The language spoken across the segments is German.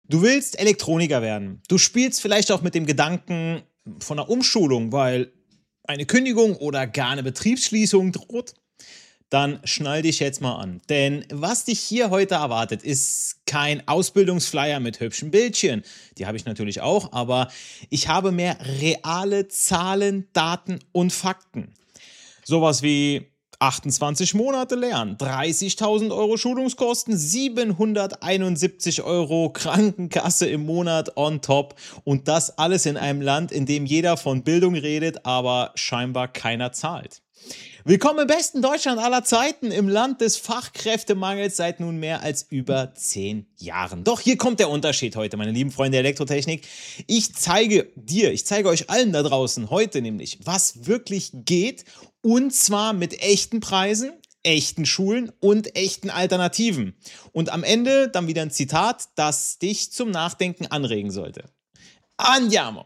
Du willst Elektroniker werden. Du spielst vielleicht auch mit dem Gedanken von einer Umschulung, weil eine Kündigung oder gar eine Betriebsschließung droht. Dann schnall dich jetzt mal an. Denn was dich hier heute erwartet, ist kein Ausbildungsflyer mit hübschen Bildchen. Die habe ich natürlich auch, aber ich habe mehr reale Zahlen, Daten und Fakten. Sowas wie 28 Monate lernen, 30.000 Euro Schulungskosten, 771 Euro Krankenkasse im Monat on top und das alles in einem Land, in dem jeder von Bildung redet, aber scheinbar keiner zahlt. Willkommen im besten Deutschland aller Zeiten, im Land des Fachkräftemangels seit nun mehr als über 10 Jahren. Doch hier kommt der Unterschied heute, meine lieben Freunde der Elektrotechnik. Ich zeige euch allen da draußen heute nämlich, was wirklich geht, und zwar mit echten Preisen, echten Schulen und echten Alternativen. Und am Ende dann wieder ein Zitat, das dich zum Nachdenken anregen sollte. Andiamo!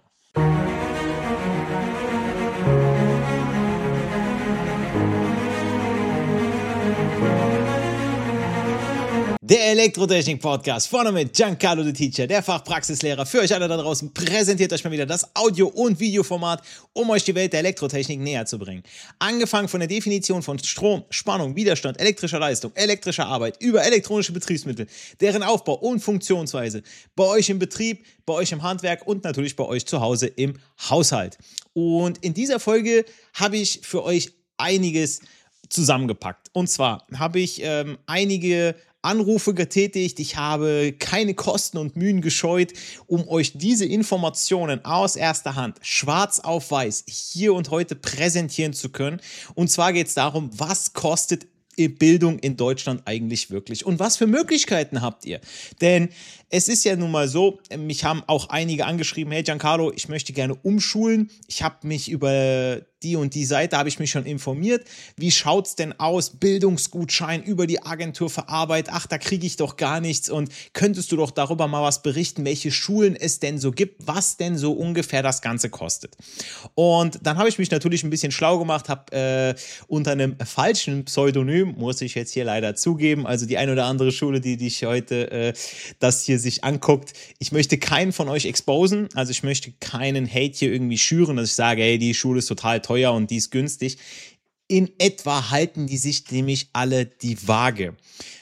Der Elektrotechnik-Podcast, vorne mit Giancarlo the Teacher, der Fachpraxislehrer für euch alle da draußen, präsentiert euch mal wieder das Audio- und Videoformat, um euch die Welt der Elektrotechnik näher zu bringen. Angefangen von der Definition von Strom, Spannung, Widerstand, elektrischer Leistung, elektrischer Arbeit, über elektronische Betriebsmittel, deren Aufbau und Funktionsweise, bei euch im Betrieb, bei euch im Handwerk und natürlich bei euch zu Hause im Haushalt. Und in dieser Folge habe ich für euch einiges zusammengepackt. Und zwar habe ich einige Anrufe getätigt, ich habe keine Kosten und Mühen gescheut, um euch diese Informationen aus erster Hand, schwarz auf weiß, hier und heute präsentieren zu können. Und zwar geht es darum, was kostet Bildung in Deutschland eigentlich wirklich und was für Möglichkeiten habt ihr? Denn es ist ja nun mal so, mich haben auch einige angeschrieben, hey Giancarlo, ich möchte gerne umschulen, ich habe mich über die und die Seite, habe ich mich schon informiert, wie schaut's denn aus, Bildungsgutschein über die Agentur für Arbeit, ach, da kriege ich doch gar nichts und könntest du doch darüber mal was berichten, welche Schulen es denn so gibt, was denn so ungefähr das Ganze kostet. Und dann habe ich mich natürlich ein bisschen schlau gemacht, habe unter einem falschen Pseudonym, muss ich jetzt hier leider zugeben, also die ein oder andere Schule, die dich heute das hier sich anguckt, ich möchte keinen von euch exposen, also ich möchte keinen Hate hier irgendwie schüren, dass ich sage, hey, die Schule ist total teuer und die ist günstig. In etwa halten die sich nämlich alle die Waage.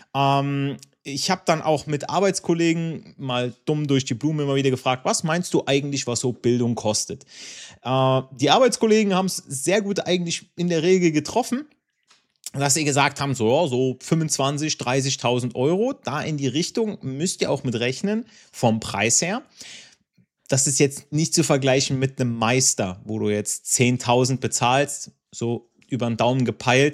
Ich habe dann auch mit Arbeitskollegen mal dumm durch die Blume immer wieder gefragt, was meinst du eigentlich, was so Bildung kostet? Die Arbeitskollegen haben es sehr gut eigentlich in der Regel getroffen, dass sie gesagt haben, so 25.000, 30.000 Euro, da in die Richtung müsst ihr auch mit rechnen, vom Preis her. Das ist jetzt nicht zu vergleichen mit einem Meister, wo du jetzt 10.000 bezahlst, so über den Daumen gepeilt,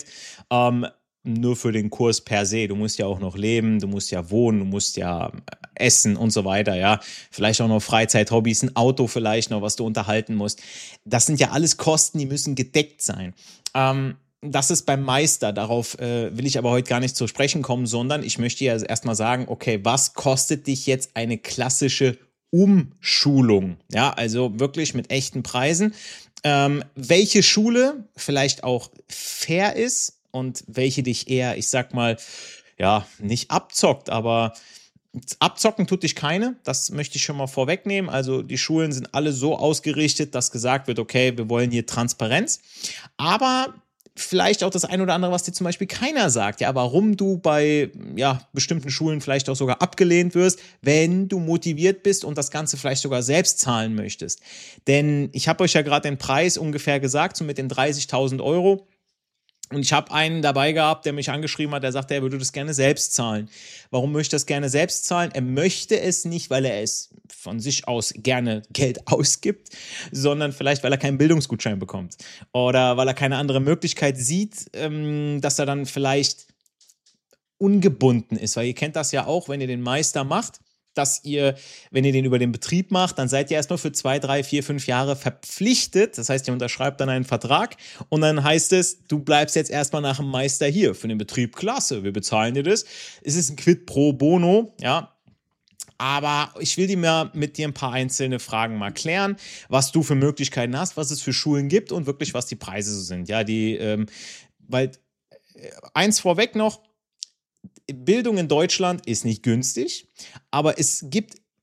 nur für den Kurs per se. Du musst ja auch noch leben, du musst ja wohnen, du musst ja essen und so weiter, ja. Vielleicht auch noch Freizeithobbys, ein Auto vielleicht noch, was du unterhalten musst. Das sind ja alles Kosten, die müssen gedeckt sein. Das ist beim Meister, darauf will ich aber heute gar nicht zu sprechen kommen, sondern ich möchte ja erstmal sagen, okay, was kostet dich jetzt eine klassische Umschulung? Ja, also wirklich mit echten Preisen. Welche Schule vielleicht auch fair ist und welche dich eher, ich sag mal, ja, nicht abzockt, aber abzocken tut dich keine, das möchte ich schon mal vorwegnehmen. Also die Schulen sind alle so ausgerichtet, dass gesagt wird, okay, wir wollen hier Transparenz, aber vielleicht auch das ein oder andere, was dir zum Beispiel keiner sagt, ja, warum du bei bestimmten Schulen vielleicht auch sogar abgelehnt wirst, wenn du motiviert bist und das Ganze vielleicht sogar selbst zahlen möchtest. Denn ich habe euch ja gerade den Preis ungefähr gesagt, so mit den 30.000 Euro. Und ich habe einen dabei gehabt, der mich angeschrieben hat, der sagte, er würde das gerne selbst zahlen. Warum möchte er das gerne selbst zahlen? Er möchte es nicht, weil er es von sich aus gerne Geld ausgibt, sondern vielleicht, weil er keinen Bildungsgutschein bekommt. Oder weil er keine andere Möglichkeit sieht, dass er dann vielleicht ungebunden ist. Weil ihr kennt das ja auch, wenn ihr den Meister macht, dass ihr, wenn ihr den über den Betrieb macht, dann seid ihr erst nur für 2, 3, 4, 5 Jahre verpflichtet. Das heißt, ihr unterschreibt dann einen Vertrag und dann heißt es, du bleibst jetzt erstmal nach dem Meister hier. Für den Betrieb, klasse, wir bezahlen dir das. Es ist ein Quid pro Bono, ja. Aber ich will mit dir ein paar einzelne Fragen mal klären, was du für Möglichkeiten hast, was es für Schulen gibt und wirklich, was die Preise so sind. Ja, weil eins vorweg noch, Bildung in Deutschland ist nicht günstig, aber es gibt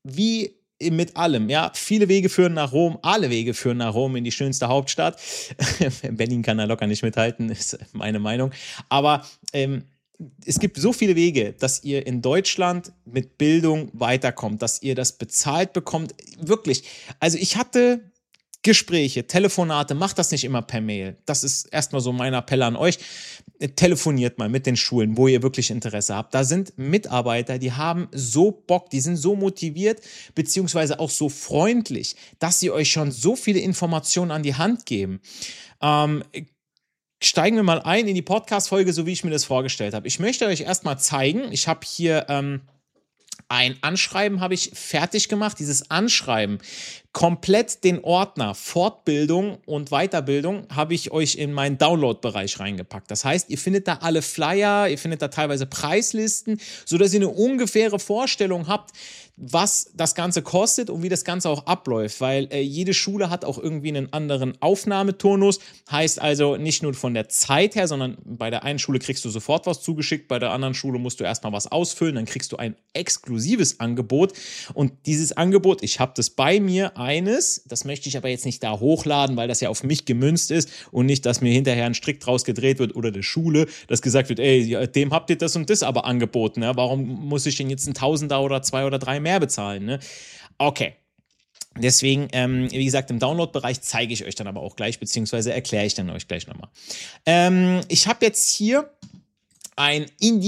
wie mit allem, ja, viele Wege führen nach Rom, alle Wege führen nach Rom, in die schönste Hauptstadt. Berlin kann da locker nicht mithalten, ist meine Meinung. Aber es gibt so viele Wege, dass ihr in Deutschland mit Bildung weiterkommt, dass ihr das bezahlt bekommt. Wirklich. Also ich hatte Gespräche, Telefonate, macht das nicht immer per Mail. Das ist erstmal so mein Appell an euch. Telefoniert mal mit den Schulen, wo ihr wirklich Interesse habt. Da sind Mitarbeiter, die haben so Bock, die sind so motiviert, beziehungsweise auch so freundlich, dass sie euch schon so viele Informationen an die Hand geben. Steigen wir mal ein in die Podcast-Folge, so wie ich mir das vorgestellt habe. Ich möchte euch erstmal zeigen, ich habe hier ein Anschreiben habe ich fertig gemacht. Dieses Anschreiben, komplett den Ordner Fortbildung und Weiterbildung habe ich euch in meinen Download-Bereich reingepackt. Das heißt, ihr findet da alle Flyer, ihr findet da teilweise Preislisten, sodass ihr eine ungefähre Vorstellung habt, was das Ganze kostet und wie das Ganze auch abläuft, weil jede Schule hat auch irgendwie einen anderen Aufnahmeturnus, heißt also nicht nur von der Zeit her, sondern bei der einen Schule kriegst du sofort was zugeschickt, bei der anderen Schule musst du erstmal was ausfüllen, dann kriegst du ein exklusives Angebot und dieses Angebot, ich habe das bei mir, das möchte ich aber jetzt nicht da hochladen, weil das ja auf mich gemünzt ist und nicht, dass mir hinterher ein Strick draus gedreht wird oder der Schule, dass gesagt wird, ey, dem habt ihr das und das aber angeboten, ne? Warum muss ich denn jetzt einen Tausender oder 2 oder 3 mehr bezahlen? Ne? Okay. Deswegen, wie gesagt, im Download-Bereich zeige ich euch dann aber auch gleich, beziehungsweise erkläre ich dann euch gleich nochmal. Ich habe jetzt hier ein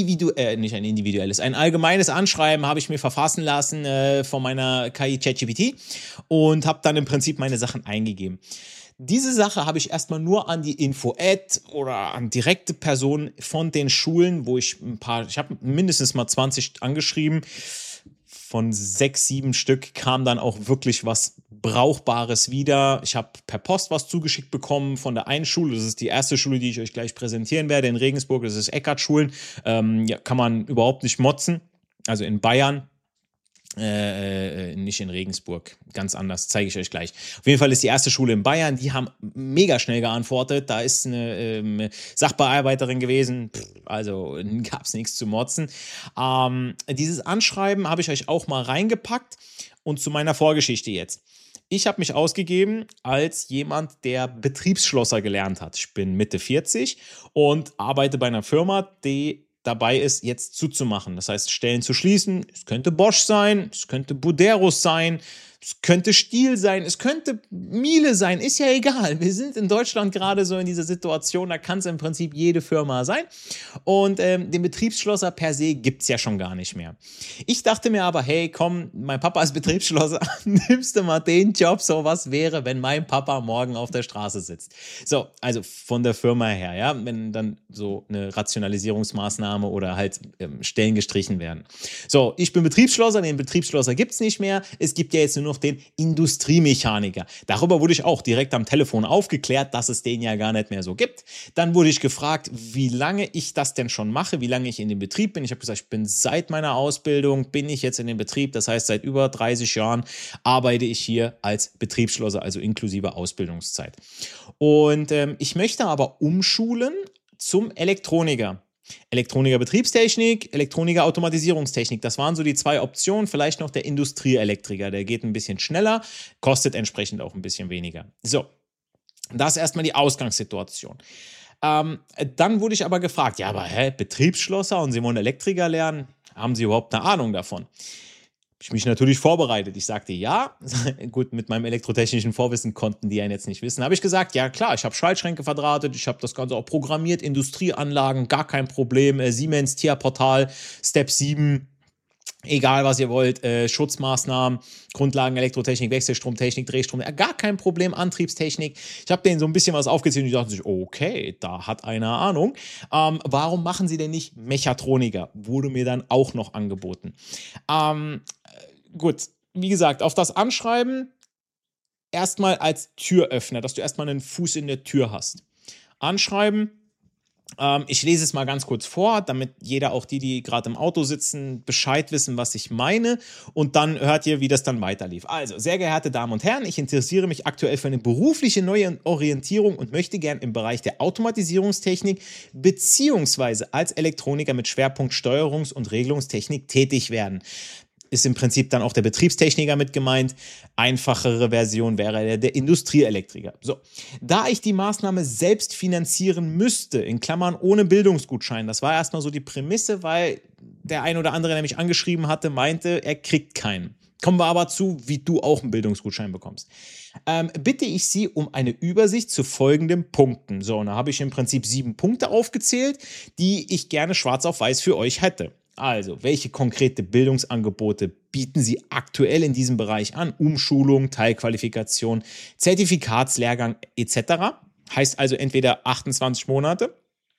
allgemeines Anschreiben habe ich mir verfassen lassen von meiner KI ChatGPT und habe dann im Prinzip meine Sachen eingegeben. Diese Sache habe ich erstmal nur an die Info-Ad oder an direkte Personen von den Schulen, wo ich habe mindestens mal 20 angeschrieben. Von 6, 7 Stück kam dann auch wirklich was Brauchbares wieder. Ich habe per Post was zugeschickt bekommen von der einen Schule. Das ist die erste Schule, die ich euch gleich präsentieren werde in Regensburg. Das ist Eckart-Schulen. Ja, kann man überhaupt nicht motzen. Also in Bayern. Nicht in Regensburg, ganz anders, zeige ich euch gleich. Auf jeden Fall ist die erste Schule in Bayern, die haben mega schnell geantwortet, da ist eine Sachbearbeiterin gewesen, also gab es nichts zu motzen. Dieses Anschreiben habe ich euch auch mal reingepackt und zu meiner Vorgeschichte jetzt. Ich habe mich ausgegeben als jemand, der Betriebsschlosser gelernt hat. Ich bin Mitte 40 und arbeite bei einer Firma, die dabei ist, jetzt zuzumachen. Das heißt, Stellen zu schließen. Es könnte Bosch sein, es könnte Buderus sein, es könnte Stihl sein, es könnte Miele sein, ist ja egal. Wir sind in Deutschland gerade so in dieser Situation, da kann es im Prinzip jede Firma sein. Und den Betriebsschlosser per se gibt es ja schon gar nicht mehr. Ich dachte mir aber, hey, komm, mein Papa ist Betriebsschlosser, nimmst du mal den Job, so was wäre, wenn mein Papa morgen auf der Straße sitzt. So, also von der Firma her, ja, wenn dann so eine Rationalisierungsmaßnahme oder halt Stellen gestrichen werden. So, ich bin Betriebsschlosser, den Betriebsschlosser gibt es nicht mehr, es gibt ja jetzt nur noch den Industriemechaniker. Darüber wurde ich auch direkt am Telefon aufgeklärt, dass es den ja gar nicht mehr so gibt. Dann wurde ich gefragt, wie lange ich das denn schon mache, wie lange ich in dem Betrieb bin. Ich habe gesagt, ich bin seit meiner Ausbildung, bin ich jetzt in dem Betrieb. Das heißt, seit über 30 Jahren arbeite ich hier als Betriebsschlosser, also inklusive Ausbildungszeit. Und ich möchte aber umschulen zum Elektroniker. Elektroniker Betriebstechnik, Elektroniker Automatisierungstechnik. Das waren so die 2 Optionen. Vielleicht noch der Industrieelektriker. Der geht ein bisschen schneller, kostet entsprechend auch ein bisschen weniger. So, das ist erstmal die Ausgangssituation. Dann wurde ich aber gefragt, ja, aber Betriebsschlosser und Sie wollen Elektriker lernen? Haben Sie überhaupt eine Ahnung davon? Habe ich mich natürlich vorbereitet. Ich sagte ja. Gut, mit meinem elektrotechnischen Vorwissen konnten die einen jetzt nicht wissen. Habe ich gesagt, ja klar, ich habe Schaltschränke verdrahtet, ich habe das Ganze auch programmiert, Industrieanlagen, gar kein Problem. Siemens TIA-Portal, Step 7, egal was ihr wollt, Schutzmaßnahmen, Grundlagen, Elektrotechnik, Wechselstromtechnik, Drehstrom, gar kein Problem, Antriebstechnik. Ich habe denen so ein bisschen was aufgezählt und die dachten sich, okay, da hat einer Ahnung. Warum machen sie denn nicht Mechatroniker? Wurde mir dann auch noch angeboten. Gut, wie gesagt, auf das Anschreiben erstmal als Türöffner, dass du erstmal einen Fuß in der Tür hast. Anschreiben. Ich lese es mal ganz kurz vor, damit jeder, auch die gerade im Auto sitzen, Bescheid wissen, was ich meine. Und dann hört ihr, wie das dann weiterlief. Also, sehr geehrte Damen und Herren, ich interessiere mich aktuell für eine berufliche neue Orientierung und möchte gern im Bereich der Automatisierungstechnik beziehungsweise als Elektroniker mit Schwerpunkt Steuerungs- und Regelungstechnik tätig werden. ist im Prinzip dann auch der Betriebstechniker mit gemeint. Einfachere Version wäre der Industrieelektriker. So, da ich die Maßnahme selbst finanzieren müsste, in Klammern ohne Bildungsgutschein, das war erstmal so die Prämisse, weil der ein oder andere, der mich angeschrieben hatte, meinte, er kriegt keinen. Kommen wir aber zu, wie du auch einen Bildungsgutschein bekommst. Bitte ich Sie um eine Übersicht zu folgenden Punkten. So, und da habe ich im Prinzip 7 Punkte aufgezählt, die ich gerne schwarz auf weiß für euch hätte. Also, welche konkrete Bildungsangebote bieten Sie aktuell in diesem Bereich an? Umschulung, Teilqualifikation, Zertifikatslehrgang etc. Heißt also entweder 28 Monate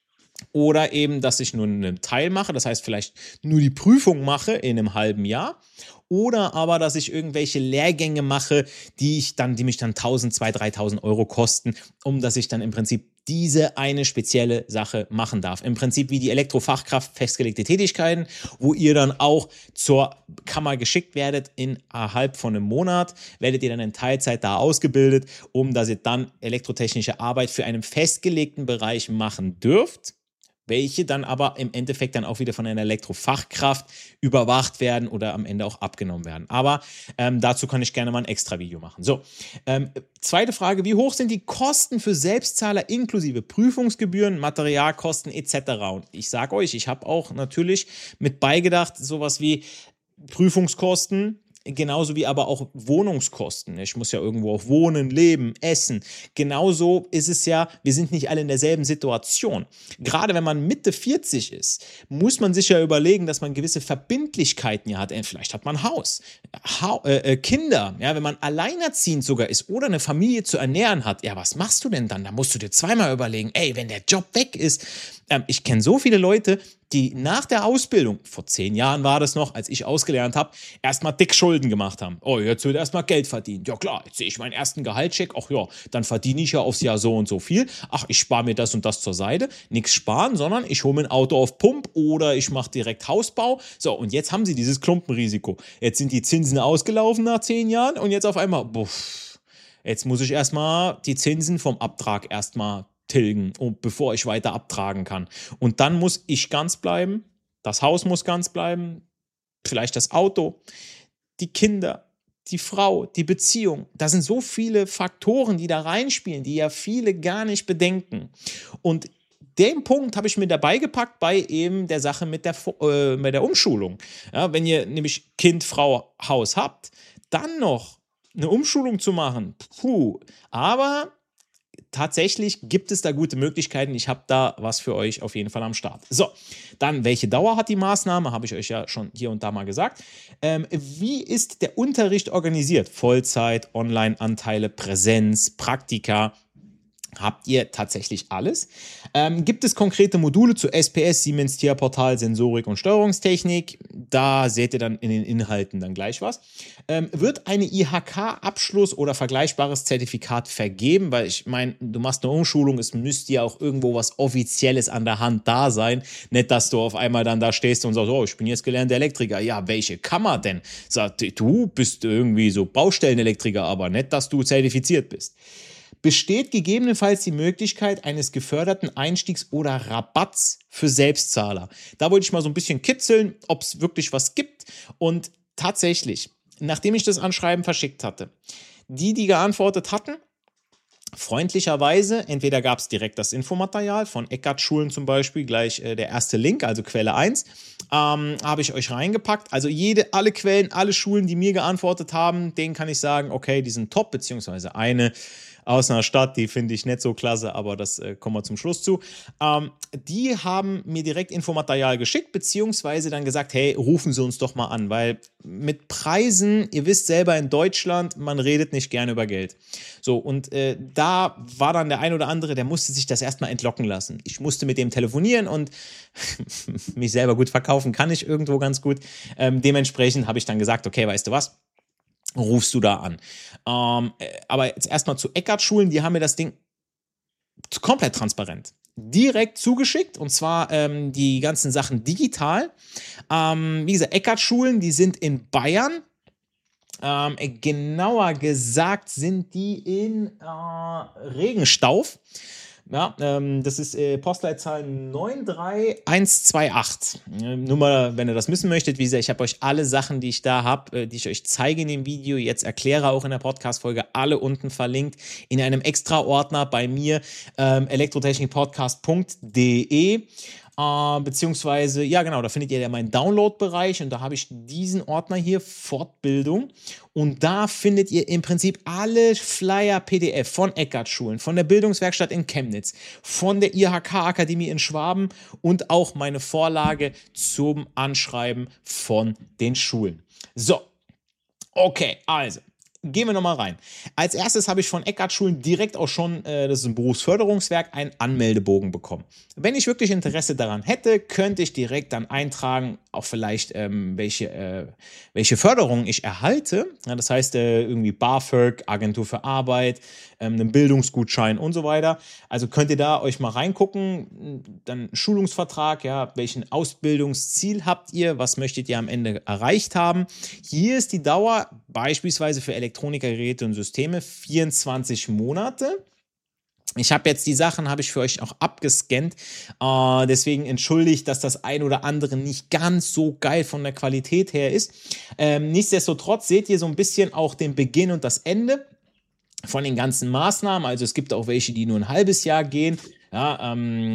oder eben, dass ich nur einen Teil mache, das heißt vielleicht nur die Prüfung mache in einem halben Jahr. Oder aber, dass ich irgendwelche Lehrgänge mache, die mich dann 1.000, 2.000, 3.000 Euro kosten, dass ich dann im Prinzip diese eine spezielle Sache machen darf. Im Prinzip wie die Elektrofachkraft festgelegte Tätigkeiten, wo ihr dann auch zur Kammer geschickt werdet. Innerhalb von einem Monat werdet ihr dann in Teilzeit da ausgebildet, dass ihr dann elektrotechnische Arbeit für einen festgelegten Bereich machen dürft, welche dann aber im Endeffekt dann auch wieder von einer Elektrofachkraft überwacht werden oder am Ende auch abgenommen werden. Aber dazu kann ich gerne mal ein extra Video machen. So, zweite Frage, wie hoch sind die Kosten für Selbstzahler inklusive Prüfungsgebühren, Materialkosten etc.? Und ich sage euch, ich habe auch natürlich mit beigedacht, sowas wie Prüfungskosten, genauso wie aber auch Wohnungskosten. Ich muss ja irgendwo auch wohnen, leben, essen. Genauso ist es ja, wir sind nicht alle in derselben Situation. Gerade wenn man Mitte 40 ist, muss man sich ja überlegen, dass man gewisse Verbindlichkeiten ja hat. Vielleicht hat man Haus, Kinder, ja, wenn man alleinerziehend sogar ist oder eine Familie zu ernähren hat. Ja, was machst du denn dann? Da musst du dir zweimal überlegen, wenn der Job weg ist. Ich kenne so viele Leute, die nach der Ausbildung, vor 10 Jahren war das noch, als ich ausgelernt habe, erstmal dick Schulden gemacht haben. Oh, jetzt wird erstmal Geld verdient. Ja klar, jetzt sehe ich meinen ersten Gehaltscheck. Ach ja, dann verdiene ich ja aufs Jahr so und so viel. Ach, ich spare mir das und das zur Seite. Nichts sparen, sondern ich hole mir ein Auto auf Pump oder ich mache direkt Hausbau. So, und jetzt haben sie dieses Klumpenrisiko. Jetzt sind die Zinsen ausgelaufen nach 10 Jahren und jetzt auf einmal, jetzt muss ich erstmal die Zinsen vom Abtrag erstmal tilgen, bevor ich weiter abtragen kann. Und dann muss ich ganz bleiben, das Haus muss ganz bleiben, vielleicht das Auto, die Kinder, die Frau, die Beziehung. Da sind so viele Faktoren, die da reinspielen, die ja viele gar nicht bedenken. Und den Punkt habe ich mir dabei gepackt bei eben der Sache mit der Umschulung. Ja, wenn ihr nämlich Kind, Frau, Haus habt, dann noch eine Umschulung zu machen, aber tatsächlich gibt es da gute Möglichkeiten. Ich habe da was für euch auf jeden Fall am Start. So, dann, welche Dauer hat die Maßnahme? Habe ich euch ja schon hier und da mal gesagt. Wie ist der Unterricht organisiert? Vollzeit, Online-Anteile, Präsenz, Praktika? Habt ihr tatsächlich alles? Gibt es konkrete Module zu SPS, Siemens TIA-Portal, Sensorik und Steuerungstechnik? Da seht ihr dann in den Inhalten dann gleich was. Wird eine IHK-Abschluss oder vergleichbares Zertifikat vergeben? Weil ich meine, du machst eine Umschulung, es müsste ja auch irgendwo was Offizielles an der Hand da sein. Nicht, dass du auf einmal dann da stehst und sagst, oh, ich bin jetzt gelernter Elektriker. Ja, welche Kammer denn? Sagt, du bist irgendwie so Baustellenelektriker, aber nicht, dass du zertifiziert bist. Besteht gegebenenfalls die Möglichkeit eines geförderten Einstiegs oder Rabatts für Selbstzahler? Da wollte ich mal so ein bisschen kitzeln, ob es wirklich was gibt. Und tatsächlich, nachdem ich das Anschreiben verschickt hatte, die geantwortet hatten, freundlicherweise, entweder gab es direkt das Infomaterial von Eckart Schulen zum Beispiel, gleich der erste Link, also Quelle 1, habe ich euch reingepackt. Also alle Quellen, alle Schulen, die mir geantwortet haben, denen kann ich sagen, okay, die sind top, beziehungsweise eine aus einer Stadt, die finde ich nicht so klasse, aber das kommen wir zum Schluss zu. Die haben mir direkt Infomaterial geschickt, beziehungsweise dann gesagt, hey, rufen Sie uns doch mal an, weil mit Preisen, ihr wisst selber in Deutschland, man redet nicht gerne über Geld. So, und da war dann der ein oder andere, der musste sich das erstmal entlocken lassen. Ich musste mit dem telefonieren und mich selber gut verkaufen kann ich irgendwo ganz gut. Dementsprechend habe ich dann gesagt, okay, weißt du was? Rufst du da an. Aber jetzt erstmal zu Eckart Schulen, die haben mir das Ding komplett transparent direkt zugeschickt, und zwar die ganzen Sachen digital. Wie gesagt, Eckart Schulen, die sind in Bayern. Genauer gesagt sind die in Regenstauf. Ja, das ist Postleitzahl 93128. Nur mal, wenn ihr das wissen möchtet, wie gesagt, ich habe euch alle Sachen, die ich da habe, die ich euch zeige in dem Video, jetzt erkläre auch in der Podcast-Folge, alle unten verlinkt in einem Extra-Ordner bei mir, elektrotechnikpodcast.de. Beziehungsweise, ja genau, da findet ihr ja meinen Download-Bereich und da habe ich diesen Ordner hier, Fortbildung, und da findet ihr im Prinzip alle Flyer PDF von Eckart-Schulen, von der Bildungswerkstatt in Chemnitz, von der IHK-Akademie in Schwaben und auch meine Vorlage zum Anschreiben von den Schulen. So, okay, also gehen wir nochmal rein. Als erstes habe ich von Eckart-Schulen direkt auch schon, das ist ein Berufsförderungswerk, einen Anmeldebogen bekommen. Wenn ich wirklich Interesse daran hätte, könnte ich direkt dann eintragen, auch vielleicht welche Förderung ich erhalte. Ja, das heißt irgendwie BAföG, Agentur für Arbeit, einen Bildungsgutschein und so weiter. Also könnt ihr da euch mal reingucken. Dann Schulungsvertrag, ja, welchen Ausbildungsziel habt ihr, was möchtet ihr am Ende erreicht haben. Hier ist die Dauer beispielsweise für Elektroniker, Geräte und Systeme 24 Monate. Ich habe jetzt die Sachen, habe ich für euch auch abgescannt, deswegen entschuldigt, dass das ein oder andere nicht ganz so geil von der Qualität her ist. Nichtsdestotrotz seht ihr so ein bisschen auch den Beginn und das Ende von den ganzen Maßnahmen. Also es gibt auch welche, die nur ein halbes Jahr gehen, ja,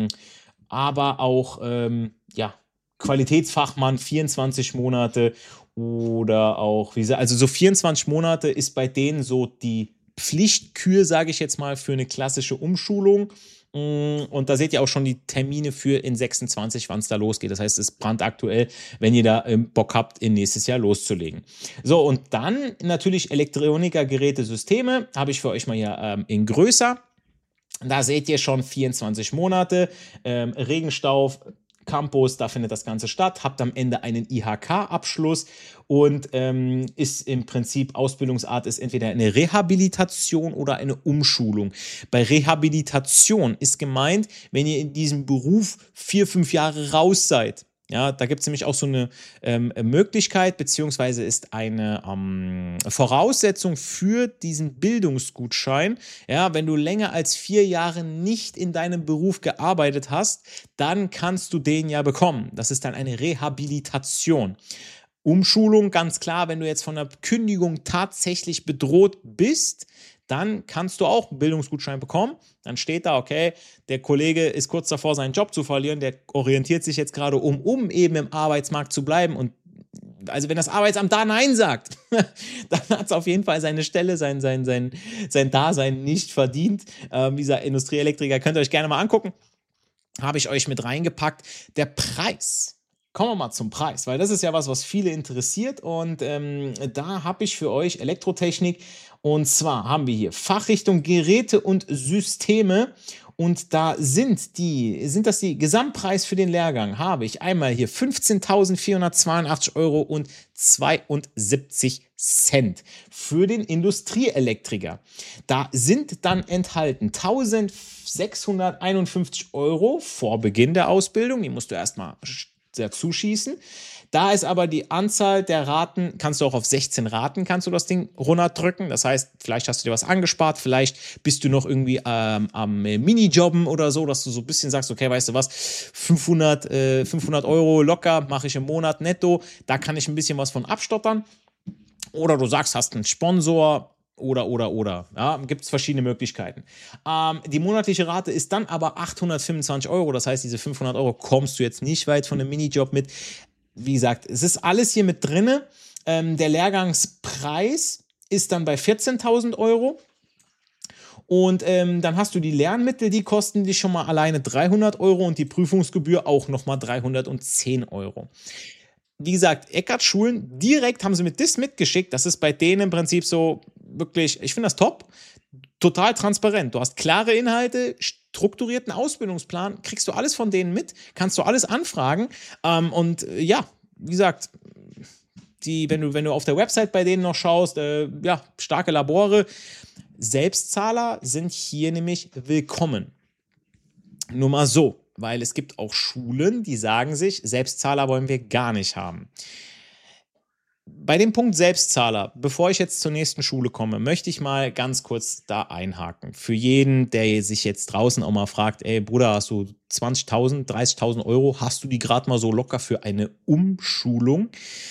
aber auch ja, Qualitätsfachmann 24 Monate oder auch, wie gesagt, also so 24 Monate ist bei denen so die Pflichtkür, sage ich jetzt mal, für eine klassische Umschulung. Und da seht ihr auch schon die Termine für in 26, wann es da losgeht. Das heißt, es ist brandaktuell, wenn ihr da Bock habt, in nächstes Jahr loszulegen. So, und dann natürlich Elektroniker, Geräte, Systeme. Habe ich für euch mal hier in größer. Da seht ihr schon 24 Monate. Regenstauf, Campus, da findet das Ganze statt, habt am Ende einen IHK-Abschluss und ist im Prinzip, Ausbildungsart ist entweder eine Rehabilitation oder eine Umschulung. Bei Rehabilitation ist gemeint, wenn ihr in diesem Beruf 4-5 Jahre raus seid. Ja, da gibt es nämlich auch so eine Möglichkeit, beziehungsweise ist eine Voraussetzung für diesen Bildungsgutschein. Ja, wenn du länger als 4 Jahre nicht in deinem Beruf gearbeitet hast, dann kannst du den ja bekommen. Das ist dann eine Rehabilitation. Umschulung, ganz klar, wenn du jetzt von einer Kündigung tatsächlich bedroht bist, dann kannst du auch einen Bildungsgutschein bekommen. Dann steht da, okay, der Kollege ist kurz davor, seinen Job zu verlieren, der orientiert sich jetzt gerade um eben im Arbeitsmarkt zu bleiben. Und also wenn das Arbeitsamt da Nein sagt, dann hat es auf jeden Fall seine Stelle, sein Dasein nicht verdient. Wie gesagt, Industrieelektriker könnt ihr euch gerne mal angucken. Habe ich euch mit reingepackt. Der Preis. Kommen wir mal zum Preis, weil das ist ja was viele interessiert und da habe ich für euch Elektrotechnik und zwar haben wir hier Fachrichtung Geräte und Systeme und da sind das die Gesamtpreis für den Lehrgang, habe ich einmal hier 15.482 Euro und 72 Cent für den Industrieelektriker. Da sind dann enthalten 1.651 Euro vor Beginn der Ausbildung, die musst du erstmal dazu schießen. Da ist aber die Anzahl der Raten, kannst du auch auf 16 Raten, kannst du das Ding runterdrücken. Das heißt, vielleicht hast du dir was angespart, vielleicht bist du noch irgendwie am Minijobben oder so, dass du so ein bisschen sagst, okay, weißt du was, 500 Euro locker mache ich im Monat netto, da kann ich ein bisschen was von abstottern. Oder du sagst, hast einen Sponsor, oder. Ja, gibt es verschiedene Möglichkeiten. Die monatliche Rate ist dann aber 825 Euro. Das heißt, diese 500 Euro kommst du jetzt nicht weit von einem Minijob mit. Wie gesagt, es ist alles hier mit drin. Der Lehrgangspreis ist dann bei 14.000 Euro. Und dann hast du die Lernmittel, die kosten dich schon mal alleine 300 Euro und die Prüfungsgebühr auch nochmal 310 Euro. Wie gesagt, Eckart-Schulen, direkt haben sie mit das mitgeschickt. Das ist bei denen im Prinzip so wirklich, ich finde das top, total transparent. Du hast klare Inhalte, strukturierten Ausbildungsplan, kriegst du alles von denen mit, kannst du alles anfragen. Und ja, wie gesagt, wenn du auf der Website bei denen noch schaust, ja, starke Labore. Selbstzahler sind hier nämlich willkommen. Nur mal so. Weil es gibt auch Schulen, die sagen sich, Selbstzahler wollen wir gar nicht haben. Bei dem Punkt Selbstzahler, bevor ich jetzt zur nächsten Schule komme, möchte ich mal ganz kurz da einhaken. Für jeden, der sich jetzt draußen auch mal fragt, ey Bruder, hast du 20.000, 30.000 Euro, hast du die gerade mal so locker für eine Umschulung?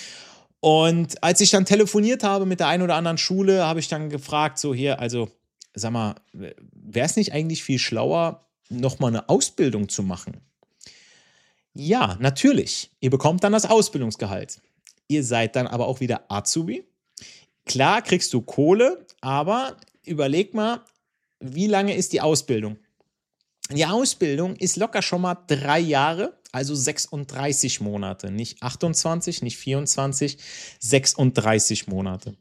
Und als ich dann telefoniert habe mit der einen oder anderen Schule, habe ich dann gefragt, so hier, also sag mal, wäre es nicht eigentlich viel schlauer, nochmal eine Ausbildung zu machen? Ja, natürlich. Ihr bekommt dann das Ausbildungsgehalt. Ihr seid dann aber auch wieder Azubi. Klar kriegst du Kohle, aber überleg mal, wie lange ist die Ausbildung? Die Ausbildung ist locker schon mal 3 Jahre, also 36 Monate. Nicht 28, nicht 24, 36 Monate.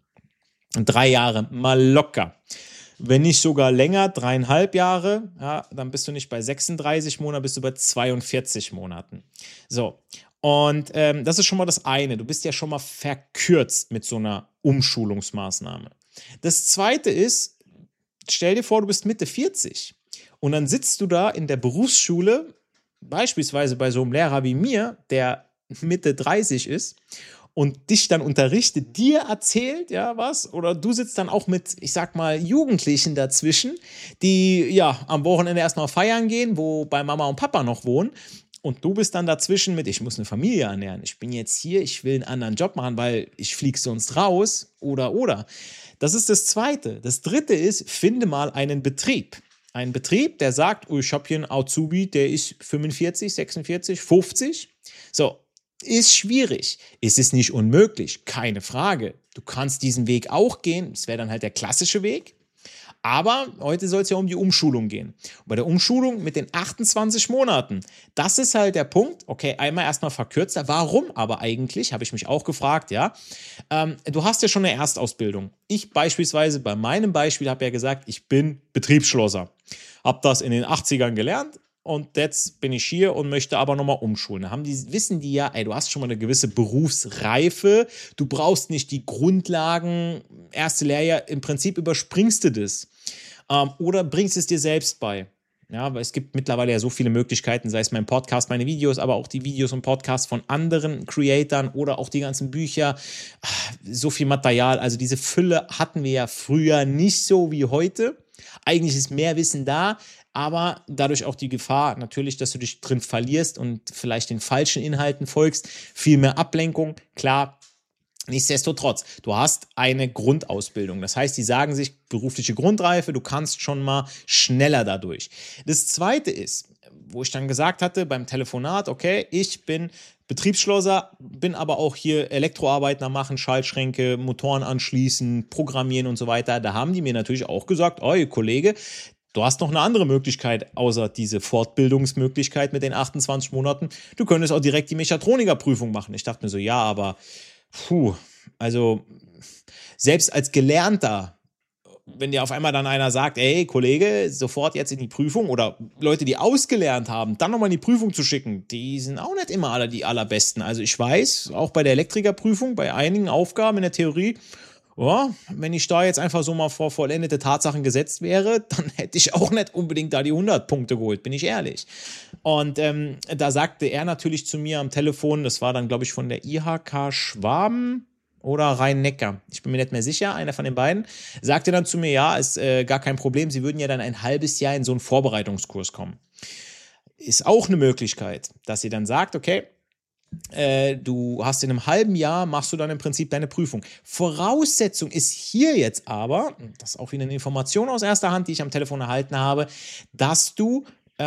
3 Jahre, mal locker. Wenn nicht sogar länger, 3,5 Jahre, ja, dann bist du nicht bei 36 Monaten, bist du bei 42 Monaten. So, und das ist schon mal das eine. Du bist ja schon mal verkürzt mit so einer Umschulungsmaßnahme. Das zweite ist, stell dir vor, du bist Mitte 40 und dann sitzt du da in der Berufsschule, beispielsweise bei so einem Lehrer wie mir, der Mitte 30 ist und dich dann unterrichtet, dir erzählt, ja, was, oder du sitzt dann auch mit, ich sag mal, Jugendlichen dazwischen, die, ja, am Wochenende erstmal feiern gehen, wo bei Mama und Papa noch wohnen. Und du bist dann dazwischen mit, ich muss eine Familie ernähren, ich bin jetzt hier, ich will einen anderen Job machen, weil ich fliege sonst raus oder. Das ist das Zweite. Das Dritte ist, finde mal einen Betrieb. Ein Betrieb, der sagt, oh, ich habe hier einen Azubi, der ist 45, 46, 50. So, ist schwierig. Ist es nicht unmöglich? Keine Frage. Du kannst diesen Weg auch gehen. Das wäre dann halt der klassische Weg. Aber heute soll es ja um die Umschulung gehen. Und bei der Umschulung mit den 28 Monaten, das ist halt der Punkt. Okay, einmal erstmal verkürzter. Warum aber eigentlich, habe ich mich auch gefragt, ja. Du hast ja schon eine Erstausbildung. Ich beispielsweise, bei meinem Beispiel, habe ja gesagt, ich bin Betriebsschlosser. Habe das in den 80ern gelernt. Und jetzt bin ich hier und möchte aber nochmal umschulen. Wissen die ja, ey, du hast schon mal eine gewisse Berufsreife, du brauchst nicht die Grundlagen, erste Lehrjahr, im Prinzip überspringst du das. Oder bringst es dir selbst bei. Ja, weil es gibt mittlerweile ja so viele Möglichkeiten, sei es mein Podcast, meine Videos, aber auch die Videos und Podcasts von anderen Creatoren oder auch die ganzen Bücher. So viel Material, also diese Fülle hatten wir ja früher nicht so wie heute. Eigentlich ist mehr Wissen da, aber dadurch auch die Gefahr natürlich, dass du dich drin verlierst und vielleicht den falschen Inhalten folgst, viel mehr Ablenkung, klar. Nichtsdestotrotz, du hast eine Grundausbildung. Das heißt, die sagen sich berufliche Grundreife, du kannst schon mal schneller dadurch. Das Zweite ist, wo ich dann gesagt hatte beim Telefonat, okay, ich bin Betriebsschlosser, bin aber auch hier Elektroarbeiter machen, Schaltschränke, Motoren anschließen, programmieren und so weiter. Da haben die mir natürlich auch gesagt, oh, Kollege, du hast noch eine andere Möglichkeit, außer diese Fortbildungsmöglichkeit mit den 28 Monaten. Du könntest auch direkt die Mechatronikerprüfung machen. Ich dachte mir so, ja, aber also selbst als Gelernter, wenn dir auf einmal dann einer sagt, ey, Kollege, sofort jetzt in die Prüfung oder Leute, die ausgelernt haben, dann nochmal in die Prüfung zu schicken, die sind auch nicht immer alle die allerbesten. Also ich weiß, auch bei der Elektrikerprüfung, bei einigen Aufgaben in der Theorie, ja, wenn ich da jetzt einfach so mal vor vollendete Tatsachen gesetzt wäre, dann hätte ich auch nicht unbedingt da die 100 Punkte geholt, bin ich ehrlich. Und da sagte er natürlich zu mir am Telefon, das war dann, glaube ich, von der IHK Schwaben oder Rhein-Neckar, ich bin mir nicht mehr sicher, einer von den beiden, sagte dann zu mir, ja, ist gar kein Problem, sie würden ja dann ein halbes Jahr in so einen Vorbereitungskurs kommen. Ist auch eine Möglichkeit, dass sie dann sagt, okay, du hast in einem halben Jahr, machst du dann im Prinzip deine Prüfung. Voraussetzung ist hier jetzt aber, das ist auch wieder eine Information aus erster Hand, die ich am Telefon erhalten habe, dass du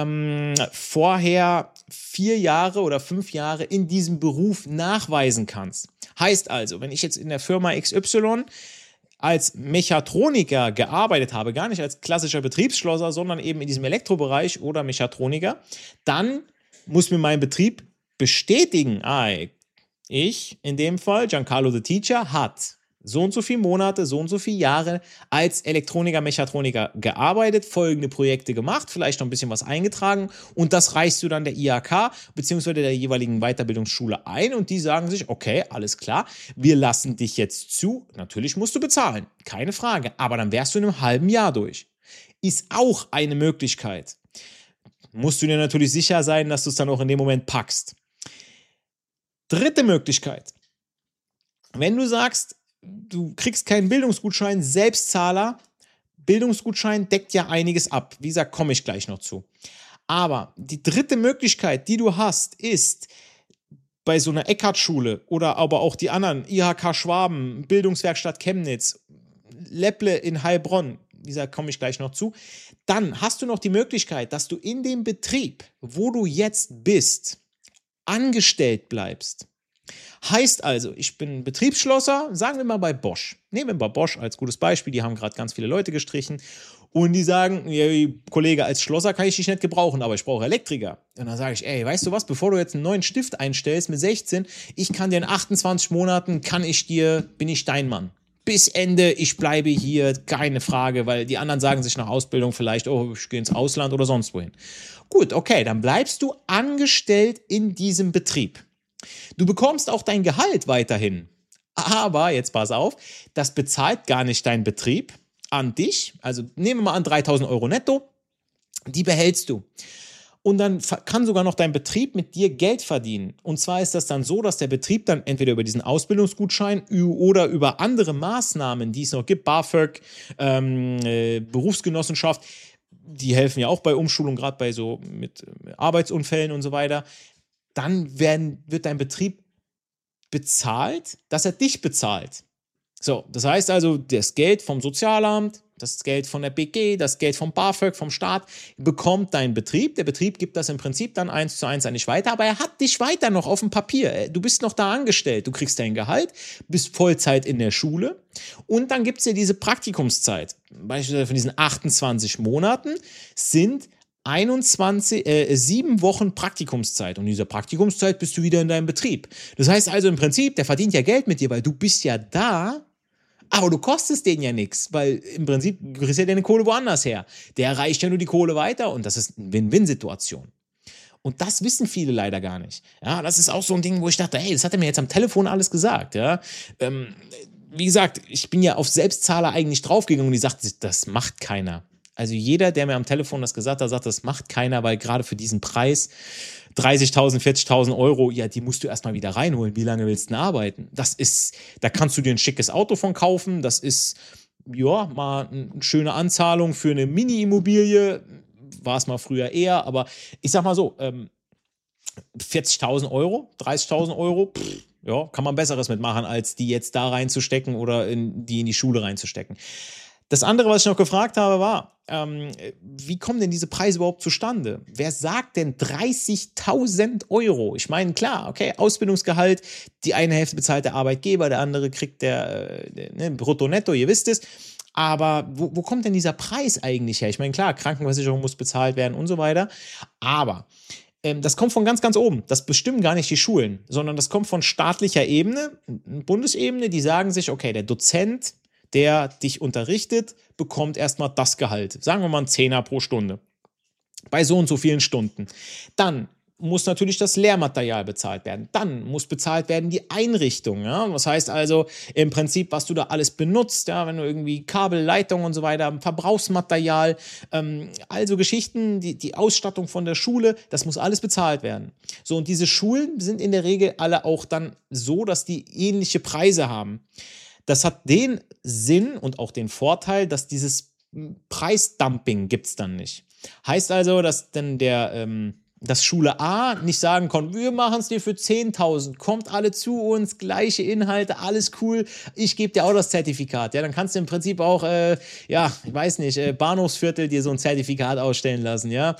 vorher 4 Jahre oder 5 Jahre in diesem Beruf nachweisen kannst. Heißt also, wenn ich jetzt in der Firma XY als Mechatroniker gearbeitet habe, gar nicht als klassischer Betriebsschlosser, sondern eben in diesem Elektrobereich oder Mechatroniker, dann muss mir mein Betrieb bestätigen, ich, in dem Fall, Giancarlo the Teacher, hat so und so viele Monate, so und so viele Jahre als Elektroniker, Mechatroniker gearbeitet, folgende Projekte gemacht, vielleicht noch ein bisschen was eingetragen und das reichst du dann der IHK bzw. der jeweiligen Weiterbildungsschule ein und die sagen sich, okay, alles klar, wir lassen dich jetzt zu, natürlich musst du bezahlen, keine Frage, aber dann wärst du in einem halben Jahr durch. Ist auch eine Möglichkeit. Musst du dir natürlich sicher sein, dass du es dann auch in dem Moment packst. Dritte Möglichkeit. Wenn du sagst, du kriegst keinen Bildungsgutschein, Selbstzahler, Bildungsgutschein deckt ja einiges ab. Wie gesagt, komme ich gleich noch zu. Aber die dritte Möglichkeit, die du hast, ist bei so einer Eckhardt-Schule oder aber auch die anderen, IHK Schwaben, Bildungswerkstatt Chemnitz, Lepple in Heilbronn, wie gesagt, komme ich gleich noch zu, dann hast du noch die Möglichkeit, dass du in dem Betrieb, wo du jetzt bist, angestellt bleibst. Heißt also, ich bin Betriebsschlosser, sagen wir mal bei Bosch. Nehmen wir mal Bosch als gutes Beispiel, die haben gerade ganz viele Leute gestrichen und die sagen, ja, Kollege, als Schlosser kann ich dich nicht gebrauchen, aber ich brauche Elektriker. Und dann sage ich, ey, weißt du was, bevor du jetzt einen neuen Stift einstellst mit 16, ich kann dir in 28 Monaten, bin ich dein Mann. Bis Ende, ich bleibe hier, keine Frage, weil die anderen sagen sich nach Ausbildung vielleicht, oh, ich gehe ins Ausland oder sonst wohin. Gut, okay, dann bleibst du angestellt in diesem Betrieb. Du bekommst auch dein Gehalt weiterhin. Aber, jetzt pass auf, das bezahlt gar nicht dein Betrieb an dich. Also nehmen wir mal an 3.000 Euro netto, die behältst du. Und dann kann sogar noch dein Betrieb mit dir Geld verdienen. Und zwar ist das dann so, dass der Betrieb dann entweder über diesen Ausbildungsgutschein oder über andere Maßnahmen, die es noch gibt, BAföG, Berufsgenossenschaft, die helfen ja auch bei Umschulung, gerade bei so mit Arbeitsunfällen und so weiter. Dann wird dein Betrieb bezahlt, dass er dich bezahlt. So, das heißt also, das Geld vom Sozialamt, das Geld von der BG, das Geld vom BAföG, vom Staat, bekommt dein Betrieb. Der Betrieb gibt das im Prinzip dann 1:1 an dich weiter, aber er hat dich weiter noch auf dem Papier. Du bist noch da angestellt, du kriegst dein Gehalt, bist Vollzeit in der Schule und dann gibt es ja diese Praktikumszeit. Beispielsweise von diesen 28 Monaten sind 7 Wochen Praktikumszeit. Und in dieser Praktikumszeit bist du wieder in deinem Betrieb. Das heißt also im Prinzip, der verdient ja Geld mit dir, weil du bist ja da, aber du kostest den ja nichts, weil im Prinzip kriegst du ja deine Kohle woanders her. Der reicht ja nur die Kohle weiter und das ist eine Win-Win-Situation. Und das wissen viele leider gar nicht. Ja, das ist auch so ein Ding, wo ich dachte, hey, das hat er mir jetzt am Telefon alles gesagt. Ja, wie gesagt, ich bin ja auf Selbstzahler eigentlich draufgegangen und die sagte, das macht keiner. Also jeder, der mir am Telefon das gesagt hat, sagt, das macht keiner, weil gerade für diesen Preis 30.000, 40.000 Euro, ja, die musst du erstmal wieder reinholen. Wie lange willst du denn arbeiten? Da kannst du dir ein schickes Auto von kaufen. Das ist, ja, mal eine schöne Anzahlung für eine Mini-Immobilie. War es mal früher eher, aber ich sag mal so, 40.000 Euro, 30.000 Euro, ja, kann man Besseres mitmachen, als die jetzt da reinzustecken oder die in die Schule reinzustecken. Das andere, was ich noch gefragt habe, war, wie kommen denn diese Preise überhaupt zustande? Wer sagt denn 30.000 Euro? Ich meine, klar, okay, Ausbildungsgehalt, die eine Hälfte bezahlt der Arbeitgeber, der andere kriegt der Brutto netto, ihr wisst es. Aber wo kommt denn dieser Preis eigentlich her? Ich meine, klar, Krankenversicherung muss bezahlt werden und so weiter. Aber das kommt von ganz, ganz oben. Das bestimmen gar nicht die Schulen, sondern das kommt von staatlicher Ebene, Bundesebene, die sagen sich, okay, der Dozent, der dich unterrichtet, bekommt erstmal das Gehalt. Sagen wir mal einen Zehner pro Stunde. Bei so und so vielen Stunden. Dann muss natürlich das Lehrmaterial bezahlt werden. Dann muss bezahlt werden die Einrichtung. Ja? Das heißt also im Prinzip, was du da alles benutzt, ja? Wenn du irgendwie Kabel, Leitung und so weiter, Verbrauchsmaterial, also Geschichten, die Ausstattung von der Schule, das muss alles bezahlt werden. So, und diese Schulen sind in der Regel alle auch dann so, dass die ähnliche Preise haben. Das hat den Sinn und auch den Vorteil, dass dieses Preisdumping gibt es dann nicht. Heißt also, dass dann dass Schule A nicht sagen kann, wir machen es dir für 10.000, kommt alle zu uns, gleiche Inhalte, alles cool, ich gebe dir auch das Zertifikat. Ja, dann kannst du im Prinzip auch, ich weiß nicht, Bahnhofsviertel dir so ein Zertifikat ausstellen lassen, ja,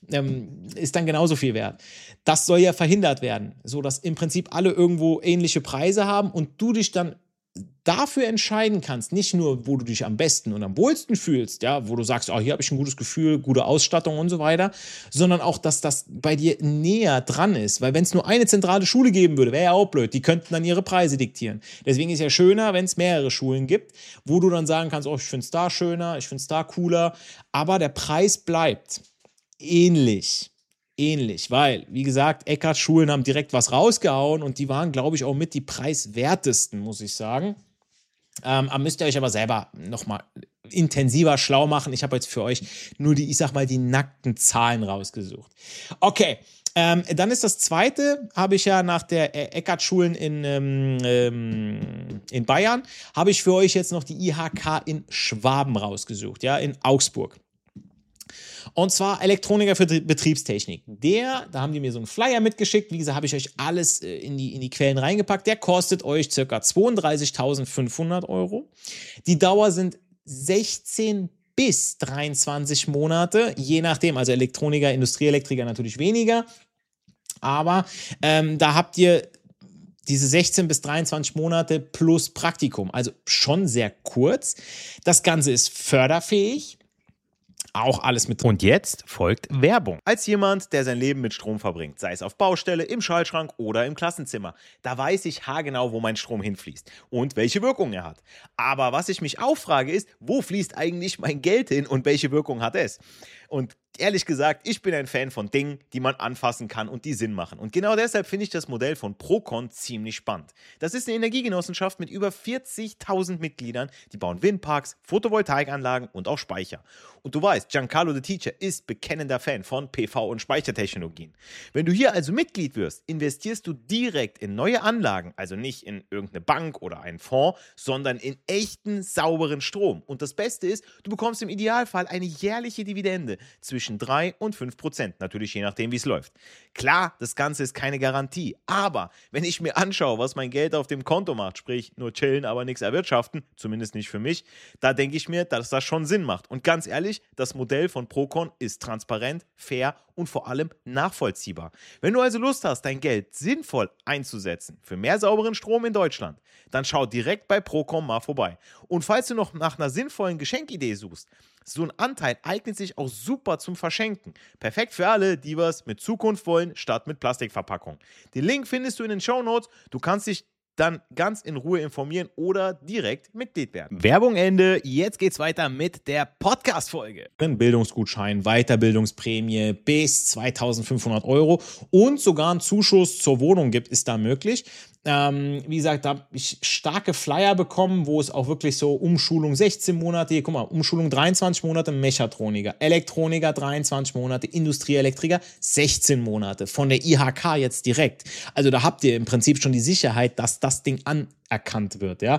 ist dann genauso viel wert. Das soll ja verhindert werden, so dass im Prinzip alle irgendwo ähnliche Preise haben und du dich dann dafür entscheiden kannst, nicht nur, wo du dich am besten und am wohlsten fühlst, ja, wo du sagst, oh, hier habe ich ein gutes Gefühl, gute Ausstattung und so weiter, sondern auch, dass das bei dir näher dran ist. Weil wenn es nur eine zentrale Schule geben würde, wäre ja auch blöd, die könnten dann ihre Preise diktieren. Deswegen ist es ja schöner, wenn es mehrere Schulen gibt, wo du dann sagen kannst, oh, ich finde es da schöner, ich finde es da cooler, aber der Preis bleibt ähnlich, weil, wie gesagt, Eckhardt-Schulen haben direkt was rausgehauen und die waren, glaube ich, auch mit die preiswertesten, muss ich sagen. Müsst ihr euch aber selber nochmal intensiver schlau machen. Ich habe jetzt für euch nur die nackten Zahlen rausgesucht. Okay, Dann ist das zweite, habe ich ja nach der Eckart-Schulen in Bayern, habe ich für euch jetzt noch die IHK in Schwaben rausgesucht, ja, in Augsburg. Und zwar Elektroniker für Betriebstechnik. Da haben die mir so einen Flyer mitgeschickt. Wie gesagt, habe ich euch alles in die Quellen reingepackt. Der kostet euch ca. 32.500 Euro. Die Dauer sind 16 bis 23 Monate, je nachdem. Also Elektroniker, Industrieelektriker natürlich weniger. Aber da habt ihr diese 16 bis 23 Monate plus Praktikum. Also schon sehr kurz. Das Ganze ist förderfähig. Auch alles mit. Und jetzt folgt Werbung. Als jemand, der sein Leben mit Strom verbringt, sei es auf Baustelle, im Schaltschrank oder im Klassenzimmer, da weiß ich haargenau, wo mein Strom hinfließt und welche Wirkung er hat. Aber was ich mich auch frage ist, wo fließt eigentlich mein Geld hin und welche Wirkung hat es? Und ehrlich gesagt, ich bin ein Fan von Dingen, die man anfassen kann und die Sinn machen. Und genau deshalb finde ich das Modell von Procon ziemlich spannend. Das ist eine Energiegenossenschaft mit über 40.000 Mitgliedern, die bauen Windparks, Photovoltaikanlagen und auch Speicher. Und du weißt, Giancarlo the Teacher ist bekennender Fan von PV- und Speichertechnologien. Wenn du hier also Mitglied wirst, investierst du direkt in neue Anlagen, also nicht in irgendeine Bank oder einen Fonds, sondern in echten, sauberen Strom. Und das Beste ist, du bekommst im Idealfall eine jährliche Dividende zwischen 3 und 5%, natürlich je nachdem, wie es läuft. Klar, das Ganze ist keine Garantie, aber wenn ich mir anschaue, was mein Geld auf dem Konto macht, sprich nur chillen, aber nichts erwirtschaften, zumindest nicht für mich, da denke ich mir, dass das schon Sinn macht. Und ganz ehrlich, das Modell von Procon ist transparent, fair und vor allem nachvollziehbar. Wenn du also Lust hast, dein Geld sinnvoll einzusetzen für mehr sauberen Strom in Deutschland, dann schau direkt bei Procon mal vorbei. Und falls du noch nach einer sinnvollen Geschenkidee suchst, so ein Anteil eignet sich auch super zum Verschenken. Perfekt für alle, die was mit Zukunft wollen, statt mit Plastikverpackung. Den Link findest du in den Shownotes. Du kannst dich dann ganz in Ruhe informieren oder direkt Mitglied werden. Werbung Ende. Jetzt geht's weiter mit der Podcast-Folge. Bildungsgutschein, Weiterbildungsprämie bis 2.500 Euro und sogar ein Zuschuss zur Wohnung ist da möglich. Wie gesagt, da habe ich starke Flyer bekommen, wo es auch wirklich so Umschulung 16 Monate, hier, guck mal, Umschulung 23 Monate, Mechatroniker, Elektroniker 23 Monate, Industrieelektriker 16 Monate, von der IHK jetzt direkt. Also da habt ihr im Prinzip schon die Sicherheit, dass das Ding anerkannt wird, ja.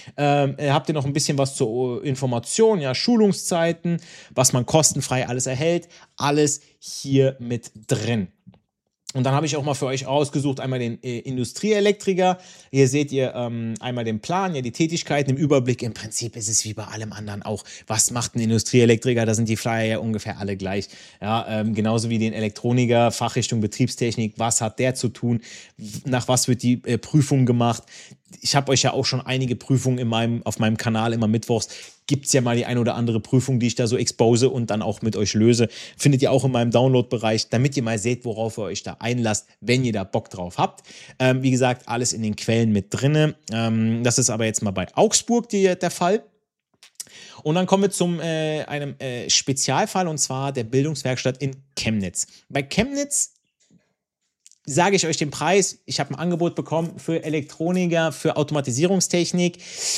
Habt ihr noch ein bisschen was zur Information, ja, Schulungszeiten, was man kostenfrei alles erhält, alles hier mit drin. Und dann habe ich auch mal für euch ausgesucht, einmal den Industrieelektriker. Hier seht ihr einmal den Plan, ja, die Tätigkeiten im Überblick. Im Prinzip ist es wie bei allem anderen auch. Was macht ein Industrieelektriker? Da sind die Flyer ja ungefähr alle gleich. Ja, genauso wie den Elektroniker, Fachrichtung Betriebstechnik. Was hat der zu tun? Nach was wird die Prüfung gemacht? Ich habe euch ja auch schon einige Prüfungen auf meinem Kanal immer mittwochs. Gibt es ja mal die ein oder andere Prüfung, die ich da so expose und dann auch mit euch löse. Findet ihr auch in meinem Download-Bereich, damit ihr mal seht, worauf ihr euch da einlasst, wenn ihr da Bock drauf habt. Wie gesagt, alles in den Quellen mit drinne. Das ist aber jetzt mal bei Augsburg der Fall. Und dann kommen wir zu einem Spezialfall, und zwar der Bildungswerkstatt in Chemnitz. Bei Chemnitz sage ich euch den Preis. Ich habe ein Angebot bekommen für Elektroniker, für Automatisierungstechnik,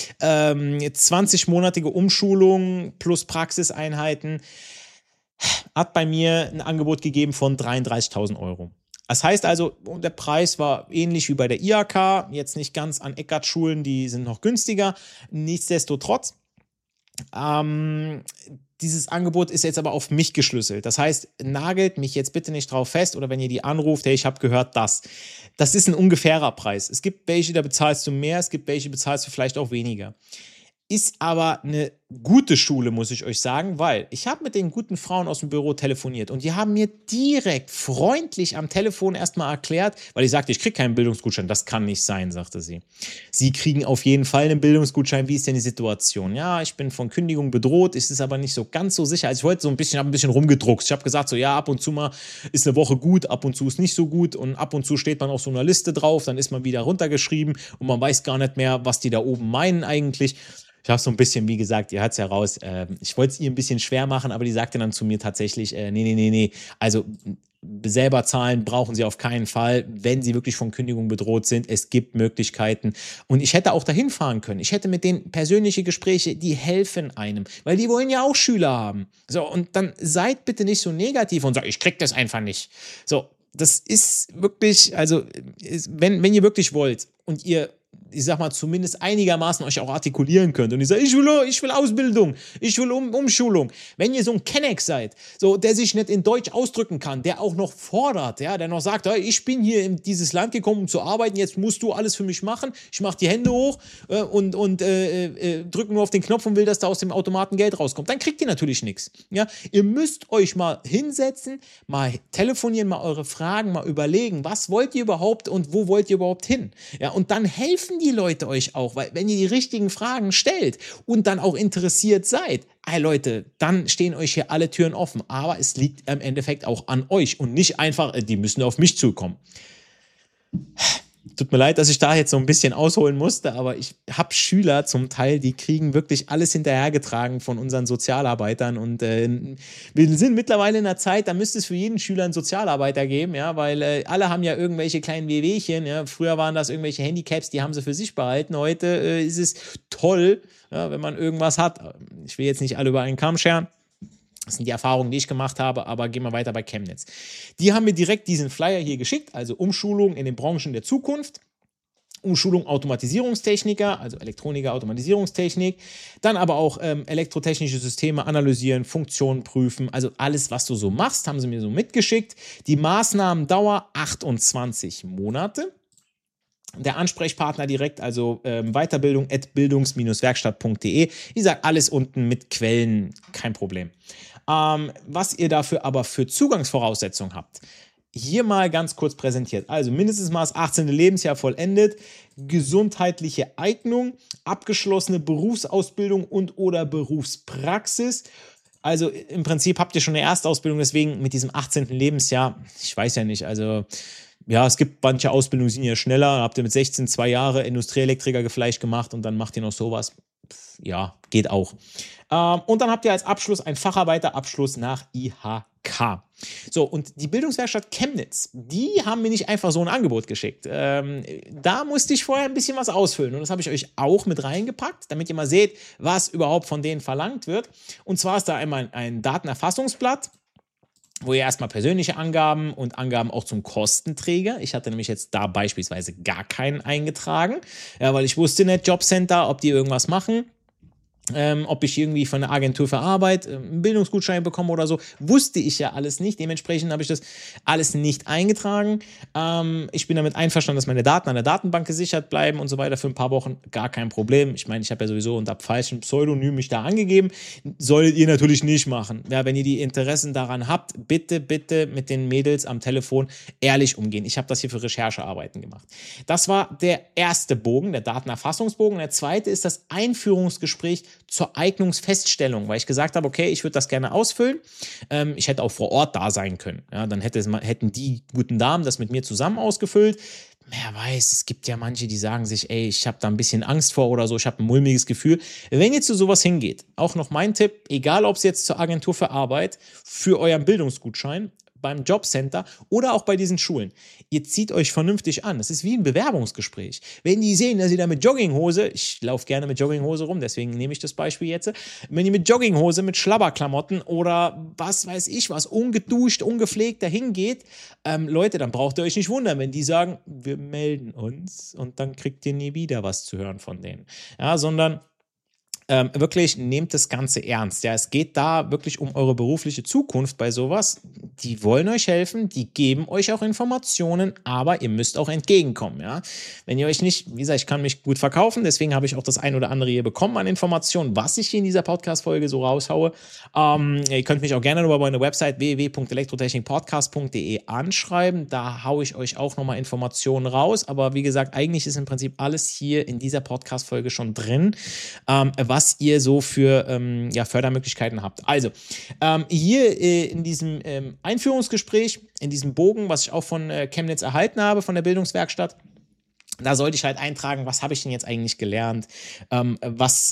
20-monatige Umschulung plus Praxiseinheiten, hat bei mir ein Angebot gegeben von 33.000 Euro. Das heißt also, der Preis war ähnlich wie bei der IHK, jetzt nicht ganz an Eckart-Schulen, die sind noch günstiger. Nichtsdestotrotz, dieses Angebot ist jetzt aber auf mich geschlüsselt. Das heißt, nagelt mich jetzt bitte nicht drauf fest oder wenn ihr die anruft, hey, ich habe gehört, das ist ein ungefährer Preis. Es gibt welche, da bezahlst du mehr, es gibt welche, bezahlst du vielleicht auch weniger. Ist aber eine gute Schule, muss ich euch sagen, weil ich habe mit den guten Frauen aus dem Büro telefoniert und die haben mir direkt freundlich am Telefon erstmal erklärt, weil ich sagte, ich kriege keinen Bildungsgutschein, das kann nicht sein, sagte sie. Sie kriegen auf jeden Fall einen Bildungsgutschein, wie ist denn die Situation? Ja, ich bin von Kündigung bedroht, ist es aber nicht so ganz so sicher. Also ich wollte habe ein bisschen rumgedruckt. Ich habe gesagt, so ja, ab und zu mal ist eine Woche gut, ab und zu ist nicht so gut und ab und zu steht man auf so einer Liste drauf, dann ist man wieder runtergeschrieben und man weiß gar nicht mehr, was die da oben meinen eigentlich. Ich habe so ein bisschen, wie gesagt, ihr hört es ja raus, ich wollte es ihr ein bisschen schwer machen, aber die sagte dann zu mir tatsächlich, nee, also selber zahlen brauchen sie auf keinen Fall, wenn sie wirklich von Kündigung bedroht sind. Es gibt Möglichkeiten und ich hätte auch dahin fahren können. Ich hätte mit denen persönliche Gespräche, die helfen einem, weil die wollen ja auch Schüler haben. So, und dann seid bitte nicht so negativ und sagt, ich krieg das einfach nicht. So, das ist wirklich, also wenn ihr wirklich wollt und ihr, ich sag mal, zumindest einigermaßen euch auch artikulieren könnt und ihr sagt, ich will Ausbildung, ich will Umschulung. Wenn ihr so ein Kennex seid, so, der sich nicht in Deutsch ausdrücken kann, der auch noch fordert, ja, der noch sagt, hey, ich bin hier in dieses Land gekommen, um zu arbeiten, jetzt musst du alles für mich machen, ich mach die Hände hoch und drück nur auf den Knopf und will, dass da aus dem Automaten Geld rauskommt, dann kriegt ihr natürlich nichts. Ja? Ihr müsst euch mal hinsetzen, mal telefonieren, mal eure Fragen, mal überlegen, was wollt ihr überhaupt und wo wollt ihr überhaupt hin? Ja, und dann helfen die Leute euch auch, weil wenn ihr die richtigen Fragen stellt und dann auch interessiert seid, hey Leute, dann stehen euch hier alle Türen offen. Aber es liegt im Endeffekt auch an euch und nicht einfach, die müssen auf mich zukommen. Tut mir leid, dass ich da jetzt so ein bisschen ausholen musste, aber ich habe Schüler zum Teil, die kriegen wirklich alles hinterhergetragen von unseren Sozialarbeitern und wir sind mittlerweile in einer Zeit, da müsste es für jeden Schüler einen Sozialarbeiter geben, ja, weil alle haben ja irgendwelche kleinen Wehwehchen, ja. Früher waren das irgendwelche Handicaps, die haben sie für sich behalten, heute ist es toll, ja, wenn man irgendwas hat. Ich will jetzt nicht alle über einen Kamm scheren. Das sind die Erfahrungen, die ich gemacht habe, aber gehen wir weiter bei Chemnitz. Die haben mir direkt diesen Flyer hier geschickt, also Umschulung in den Branchen der Zukunft. Umschulung Automatisierungstechniker, also Elektroniker, Automatisierungstechnik. Dann aber auch elektrotechnische Systeme analysieren, Funktionen prüfen. Also alles, was du so machst, haben sie mir so mitgeschickt. Die Maßnahmendauer 28 Monate. Der Ansprechpartner direkt, also weiterbildung@bildungs-werkstatt.de. Ich sage alles unten mit Quellen, kein Problem. Was ihr dafür aber für Zugangsvoraussetzungen habt, hier mal ganz kurz präsentiert. Also mindestens mal das 18. Lebensjahr vollendet, gesundheitliche Eignung, abgeschlossene Berufsausbildung und oder Berufspraxis. Also im Prinzip habt ihr schon eine Erstausbildung, deswegen mit diesem 18. Lebensjahr, ich weiß ja nicht, also ja, es gibt manche Ausbildungen, die sind ja schneller, habt ihr mit 16 2 Jahre Industrieelektriker vielleicht gemacht und dann macht ihr noch sowas. Ja, geht auch. Und dann habt ihr als Abschluss einen Facharbeiterabschluss nach IHK. So, und die Bildungswerkstatt Chemnitz, die haben mir nicht einfach so ein Angebot geschickt. Da musste ich vorher ein bisschen was ausfüllen und das habe ich euch auch mit reingepackt, damit ihr mal seht, was überhaupt von denen verlangt wird. Und zwar ist da einmal ein Datenerfassungsblatt, wo ihr erstmal persönliche Angaben und Angaben auch zum Kostenträger. Ich hatte nämlich jetzt da beispielsweise gar keinen eingetragen, ja, weil ich wusste nicht, Jobcenter, ob die irgendwas machen. Ob ich irgendwie von der Agentur für Arbeit einen Bildungsgutschein bekomme oder so, wusste ich ja alles nicht. Dementsprechend habe ich das alles nicht eingetragen. Ich bin damit einverstanden, dass meine Daten an der Datenbank gesichert bleiben und so weiter für ein paar Wochen. Gar kein Problem. Ich meine, ich habe ja sowieso unter falschem Pseudonym mich da angegeben. Solltet ihr natürlich nicht machen. Ja, wenn ihr die Interessen daran habt, bitte, bitte mit den Mädels am Telefon ehrlich umgehen. Ich habe das hier für Recherchearbeiten gemacht. Das war der erste Bogen, der Datenerfassungsbogen. Der zweite ist das Einführungsgespräch zur Eignungsfeststellung, weil ich gesagt habe, okay, ich würde das gerne ausfüllen. Ich hätte auch vor Ort da sein können. Ja, dann hätten die guten Damen das mit mir zusammen ausgefüllt. Wer weiß, es gibt ja manche, die sagen sich, ey, ich habe da ein bisschen Angst vor oder so, ich habe ein mulmiges Gefühl. Wenn ihr zu sowas hingeht, auch noch mein Tipp, egal ob es jetzt zur Agentur für Arbeit, für euren Bildungsgutschein, beim Jobcenter oder auch bei diesen Schulen. Ihr zieht euch vernünftig an. Das ist wie ein Bewerbungsgespräch. Wenn die sehen, dass ihr da mit Jogginghose, ich laufe gerne mit Jogginghose rum, deswegen nehme ich das Beispiel jetzt, wenn ihr mit Jogginghose, mit Schlabberklamotten oder was weiß ich was, ungeduscht, ungepflegt dahin geht, Leute, dann braucht ihr euch nicht wundern, wenn die sagen, wir melden uns und dann kriegt ihr nie wieder was zu hören von denen. Ja, sondern wirklich nehmt das Ganze ernst. Ja, es geht da wirklich um eure berufliche Zukunft bei sowas. Die wollen euch helfen, die geben euch auch Informationen, aber ihr müsst auch entgegenkommen. Ja, wenn ihr euch nicht, wie gesagt, ich kann mich gut verkaufen, deswegen habe ich auch das ein oder andere hier bekommen an Informationen, was ich hier in dieser Podcast-Folge so raushaue. Ihr könnt mich auch gerne über meine Website www.elektrotechnikpodcast.de anschreiben. Da haue ich euch auch nochmal Informationen raus. Aber wie gesagt, eigentlich ist im Prinzip alles hier in dieser Podcast-Folge schon drin, was ihr so für Fördermöglichkeiten habt. Also, hier in diesem Einführungsgespräch, in diesem Bogen, was ich auch von Chemnitz erhalten habe, von der Bildungswerkstatt, da sollte ich halt eintragen, was habe ich denn jetzt eigentlich gelernt, was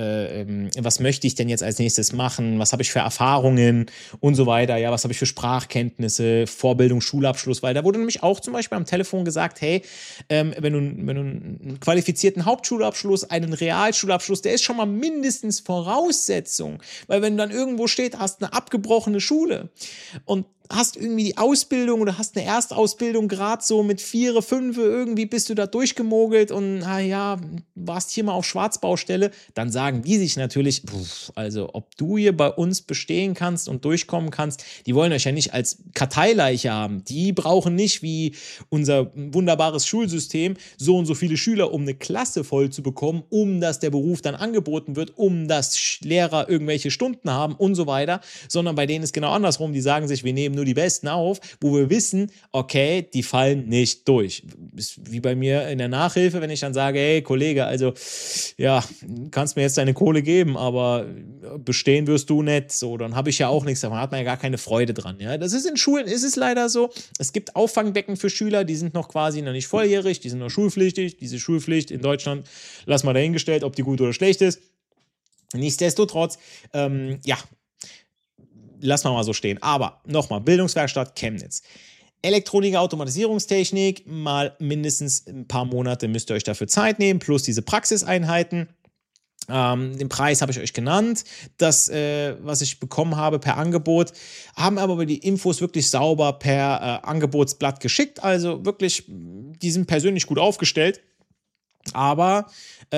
möchte ich denn jetzt als nächstes machen, was habe ich für Erfahrungen und so weiter, ja, was habe ich für Sprachkenntnisse, Vorbildung, Schulabschluss, weil da wurde nämlich auch zum Beispiel am Telefon gesagt, hey, wenn du einen qualifizierten Hauptschulabschluss, einen Realschulabschluss, der ist schon mal mindestens Voraussetzung, weil wenn dann irgendwo steht, hast eine abgebrochene Schule und hast irgendwie die Ausbildung oder hast eine Erstausbildung gerade so mit 4, 5, irgendwie bist du da durchgemogelt und warst hier mal auf Schwarzbaustelle, dann sagen die sich natürlich, also ob du hier bei uns bestehen kannst und durchkommen kannst, die wollen euch ja nicht als Karteileiche haben. Die brauchen nicht wie unser wunderbares Schulsystem so und so viele Schüler, um eine Klasse voll zu bekommen, um dass der Beruf dann angeboten wird, um dass Lehrer irgendwelche Stunden haben und so weiter, sondern bei denen ist genau andersrum. Die sagen sich, wir nehmen nur die Besten auf, wo wir wissen, okay, die fallen nicht durch. Ist wie bei mir in der Nachhilfe, wenn ich dann sage, hey Kollege, also ja, kannst mir jetzt deine Kohle geben, aber bestehen wirst du nicht. So, dann habe ich ja auch nichts davon, hat man ja gar keine Freude dran. Ja, das ist in Schulen, ist es leider so. Es gibt Auffangbecken für Schüler, die sind noch quasi noch nicht volljährig, die sind noch schulpflichtig. Diese Schulpflicht in Deutschland, lass mal dahingestellt, ob die gut oder schlecht ist. Nichtsdestotrotz, lassen wir mal so stehen. Aber nochmal, Bildungswerkstatt Chemnitz. Elektronik, Automatisierungstechnik, mal mindestens ein paar Monate müsst ihr euch dafür Zeit nehmen, plus diese Praxiseinheiten. Den Preis habe ich euch genannt, das, was ich bekommen habe per Angebot, haben aber die Infos wirklich sauber per Angebotsblatt geschickt, also wirklich, die sind persönlich gut aufgestellt, aber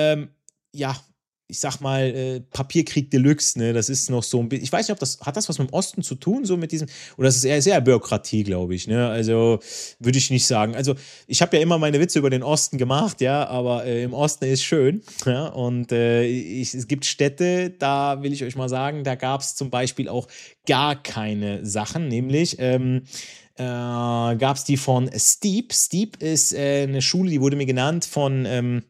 ich sag mal, Papierkrieg Deluxe, ne, das ist noch so ein bisschen, ich weiß nicht, hat das was mit dem Osten zu tun, so mit diesem, oder das ist eher sehr Bürokratie, glaube ich, ne, also würde ich nicht sagen, also ich habe ja immer meine Witze über den Osten gemacht, ja, aber im Osten ist schön, ja, und es gibt Städte, da will ich euch mal sagen, da gab es zum Beispiel auch gar keine Sachen, nämlich, gab es die von Steep. Steep ist eine Schule, die wurde mir genannt von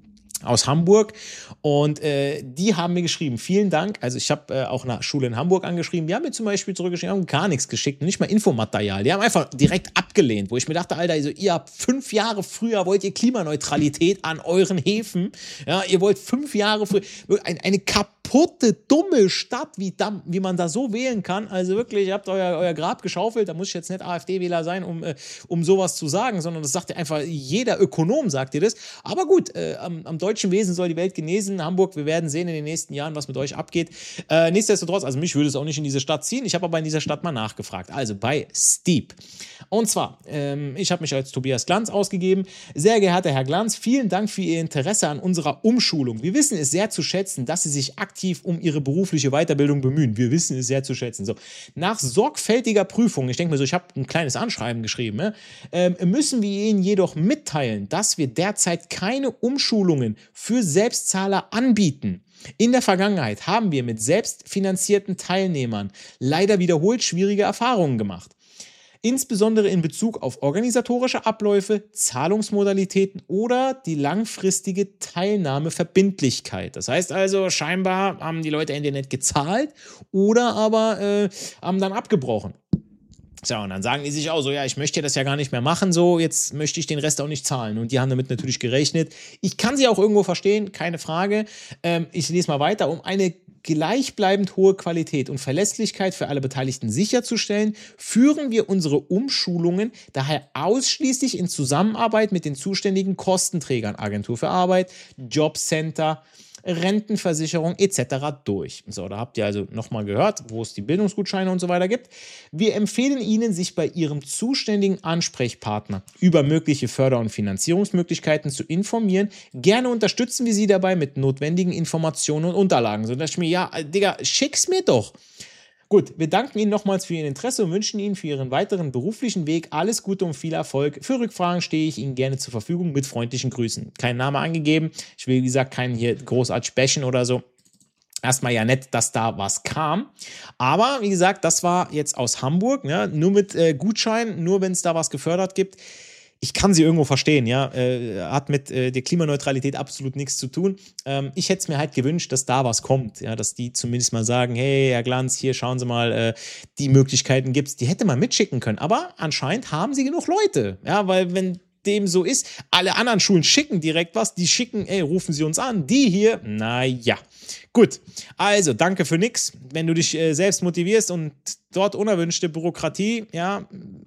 aus Hamburg und die haben mir geschrieben, vielen Dank, also ich habe auch eine Schule in Hamburg angeschrieben, die haben mir zum Beispiel zurückgeschrieben, haben gar nichts geschickt, nicht mal Infomaterial, die haben einfach direkt abgelehnt, wo ich mir dachte, Alter, also ihr habt 5 Jahre früher, wollt ihr Klimaneutralität an euren Häfen, ja, ihr wollt 5 Jahre früher, eine kaputte, dumme Stadt, wie man da so wählen kann, also wirklich, ihr habt euer Grab geschaufelt, da muss ich jetzt nicht AfD-Wähler sein, um sowas zu sagen, sondern das sagt ja einfach, jeder Ökonom sagt dir das, aber gut, am deutschen Wesen soll die Welt genesen. Hamburg, wir werden sehen in den nächsten Jahren, was mit euch abgeht. Nichtsdestotrotz, also mich würde es auch nicht in diese Stadt ziehen. Ich habe aber in dieser Stadt mal nachgefragt. Also bei Steep. Und zwar, ich habe mich als Tobias Glanz ausgegeben. Sehr geehrter Herr Glanz, vielen Dank für Ihr Interesse an unserer Umschulung. Wir wissen es sehr zu schätzen, dass Sie sich aktiv um Ihre berufliche Weiterbildung bemühen. Wir wissen es sehr zu schätzen. So, nach sorgfältiger Prüfung, ich denke mir so, ich habe ein kleines Anschreiben geschrieben, müssen wir Ihnen jedoch mitteilen, dass wir derzeit keine Umschulungen für Selbstzahler anbieten. In der Vergangenheit haben wir mit selbstfinanzierten Teilnehmern leider wiederholt schwierige Erfahrungen gemacht. Insbesondere in Bezug auf organisatorische Abläufe, Zahlungsmodalitäten oder die langfristige Teilnahmeverbindlichkeit. Das heißt also, scheinbar haben die Leute entweder nicht gezahlt oder aber haben dann abgebrochen. So, und dann sagen die sich auch so, ja, ich möchte das ja gar nicht mehr machen, so, jetzt möchte ich den Rest auch nicht zahlen. Und die haben damit natürlich gerechnet. Ich kann sie auch irgendwo verstehen, keine Frage. Ich lese mal weiter. Um eine gleichbleibend hohe Qualität und Verlässlichkeit für alle Beteiligten sicherzustellen, führen wir unsere Umschulungen daher ausschließlich in Zusammenarbeit mit den zuständigen Kostenträgern, Agentur für Arbeit, Jobcenter, Rentenversicherung etc. durch. So, da habt ihr also nochmal gehört, wo es die Bildungsgutscheine und so weiter gibt. Wir empfehlen Ihnen, sich bei Ihrem zuständigen Ansprechpartner über mögliche Förder- und Finanzierungsmöglichkeiten zu informieren. Gerne unterstützen wir Sie dabei mit notwendigen Informationen und Unterlagen. So dachte ich mir, ja, Digga, schick's mir doch. Gut, wir danken Ihnen nochmals für Ihr Interesse und wünschen Ihnen für Ihren weiteren beruflichen Weg alles Gute und viel Erfolg. Für Rückfragen stehe ich Ihnen gerne zur Verfügung mit freundlichen Grüßen. Kein Name angegeben. Ich will, wie gesagt, keinen hier großartig bashen oder so. Erstmal ja nett, dass da was kam. Aber wie gesagt, das war jetzt aus Hamburg, ne? Nur mit Gutschein, nur wenn es da was gefördert gibt. Ich kann sie irgendwo verstehen, ja, hat mit der Klimaneutralität absolut nichts zu tun. Ich hätte es mir halt gewünscht, dass da was kommt, ja, dass die zumindest mal sagen, hey, Herr Glanz, hier, schauen Sie mal, die Möglichkeiten gibt's. Die hätte man mitschicken können, aber anscheinend haben sie genug Leute, ja, weil wenn dem so ist, alle anderen Schulen schicken direkt was, die schicken, ey, rufen Sie uns an, die hier, naja. Gut, also danke für nix. Wenn du dich selbst motivierst und dort unerwünschte Bürokratie, ja,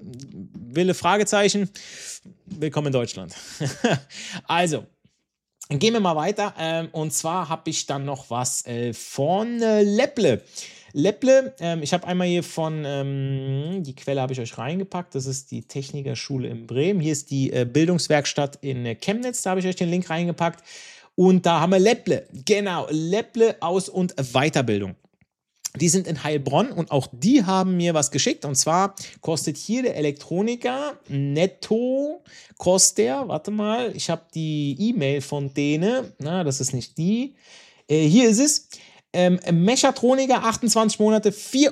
Wille, Fragezeichen, willkommen in Deutschland. Also, gehen wir mal weiter. Und zwar habe ich dann noch was von Lepple. Lepple, ich habe einmal hier von, die Quelle habe ich euch reingepackt, das ist die Technikerschule in Bremen. Hier ist die Bildungswerkstatt in Chemnitz, da habe ich euch den Link reingepackt. Und da haben wir Lepple, genau, Lepple Aus- und Weiterbildung. Die sind in Heilbronn und auch die haben mir was geschickt. Und zwar kostet hier der Elektroniker netto, kostet der, warte mal, ich habe die E-Mail von denen, na, das ist nicht die. Hier ist es. Mechatroniker, 28 Monate,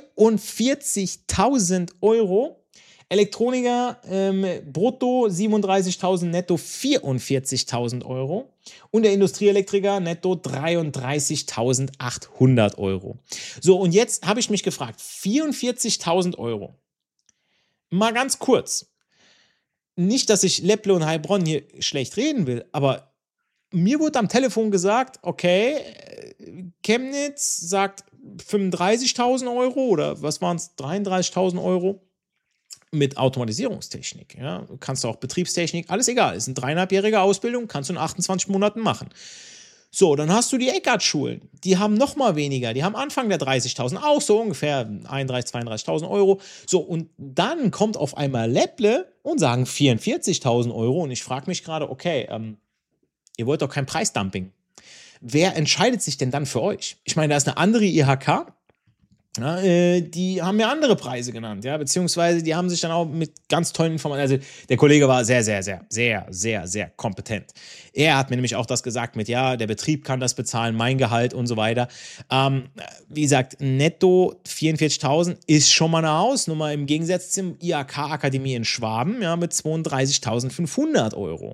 44.000 Euro. Elektroniker brutto 37.000, netto 44.000 Euro. Und der Industrieelektriker netto 33.800 Euro. So, und jetzt habe ich mich gefragt, 44.000 Euro. Mal ganz kurz. Nicht, dass ich Lepple und Heilbronn hier schlecht reden will, aber mir wurde am Telefon gesagt, okay, Chemnitz sagt 35.000 Euro oder was waren es, 33.000 Euro mit Automatisierungstechnik. Ja? Kannst du auch Betriebstechnik, alles egal, ist eine 3,5-jährige Ausbildung, kannst du in 28 Monaten machen. So, dann hast du die Eckart-Schulen, die haben noch mal weniger, die haben Anfang der 30.000, auch so ungefähr 31.000, 32.000 Euro. So, und dann kommt auf einmal Lepple und sagen 44.000 Euro und ich frage mich gerade, okay, ihr wollt doch kein Preisdumping. Wer entscheidet sich denn dann für euch? Ich meine, da ist eine andere IHK, ja, die haben mir andere Preise genannt, ja, beziehungsweise die haben sich dann auch mit ganz tollen Informationen, also der Kollege war sehr, sehr, sehr, sehr, sehr, sehr kompetent. Er hat mir nämlich auch das gesagt mit, ja, der Betrieb kann das bezahlen, mein Gehalt und so weiter. Wie gesagt, netto 44.000 ist schon mal eine Hausnummer im Gegensatz zum IHK-Akademie in Schwaben, ja, mit 32.500 Euro.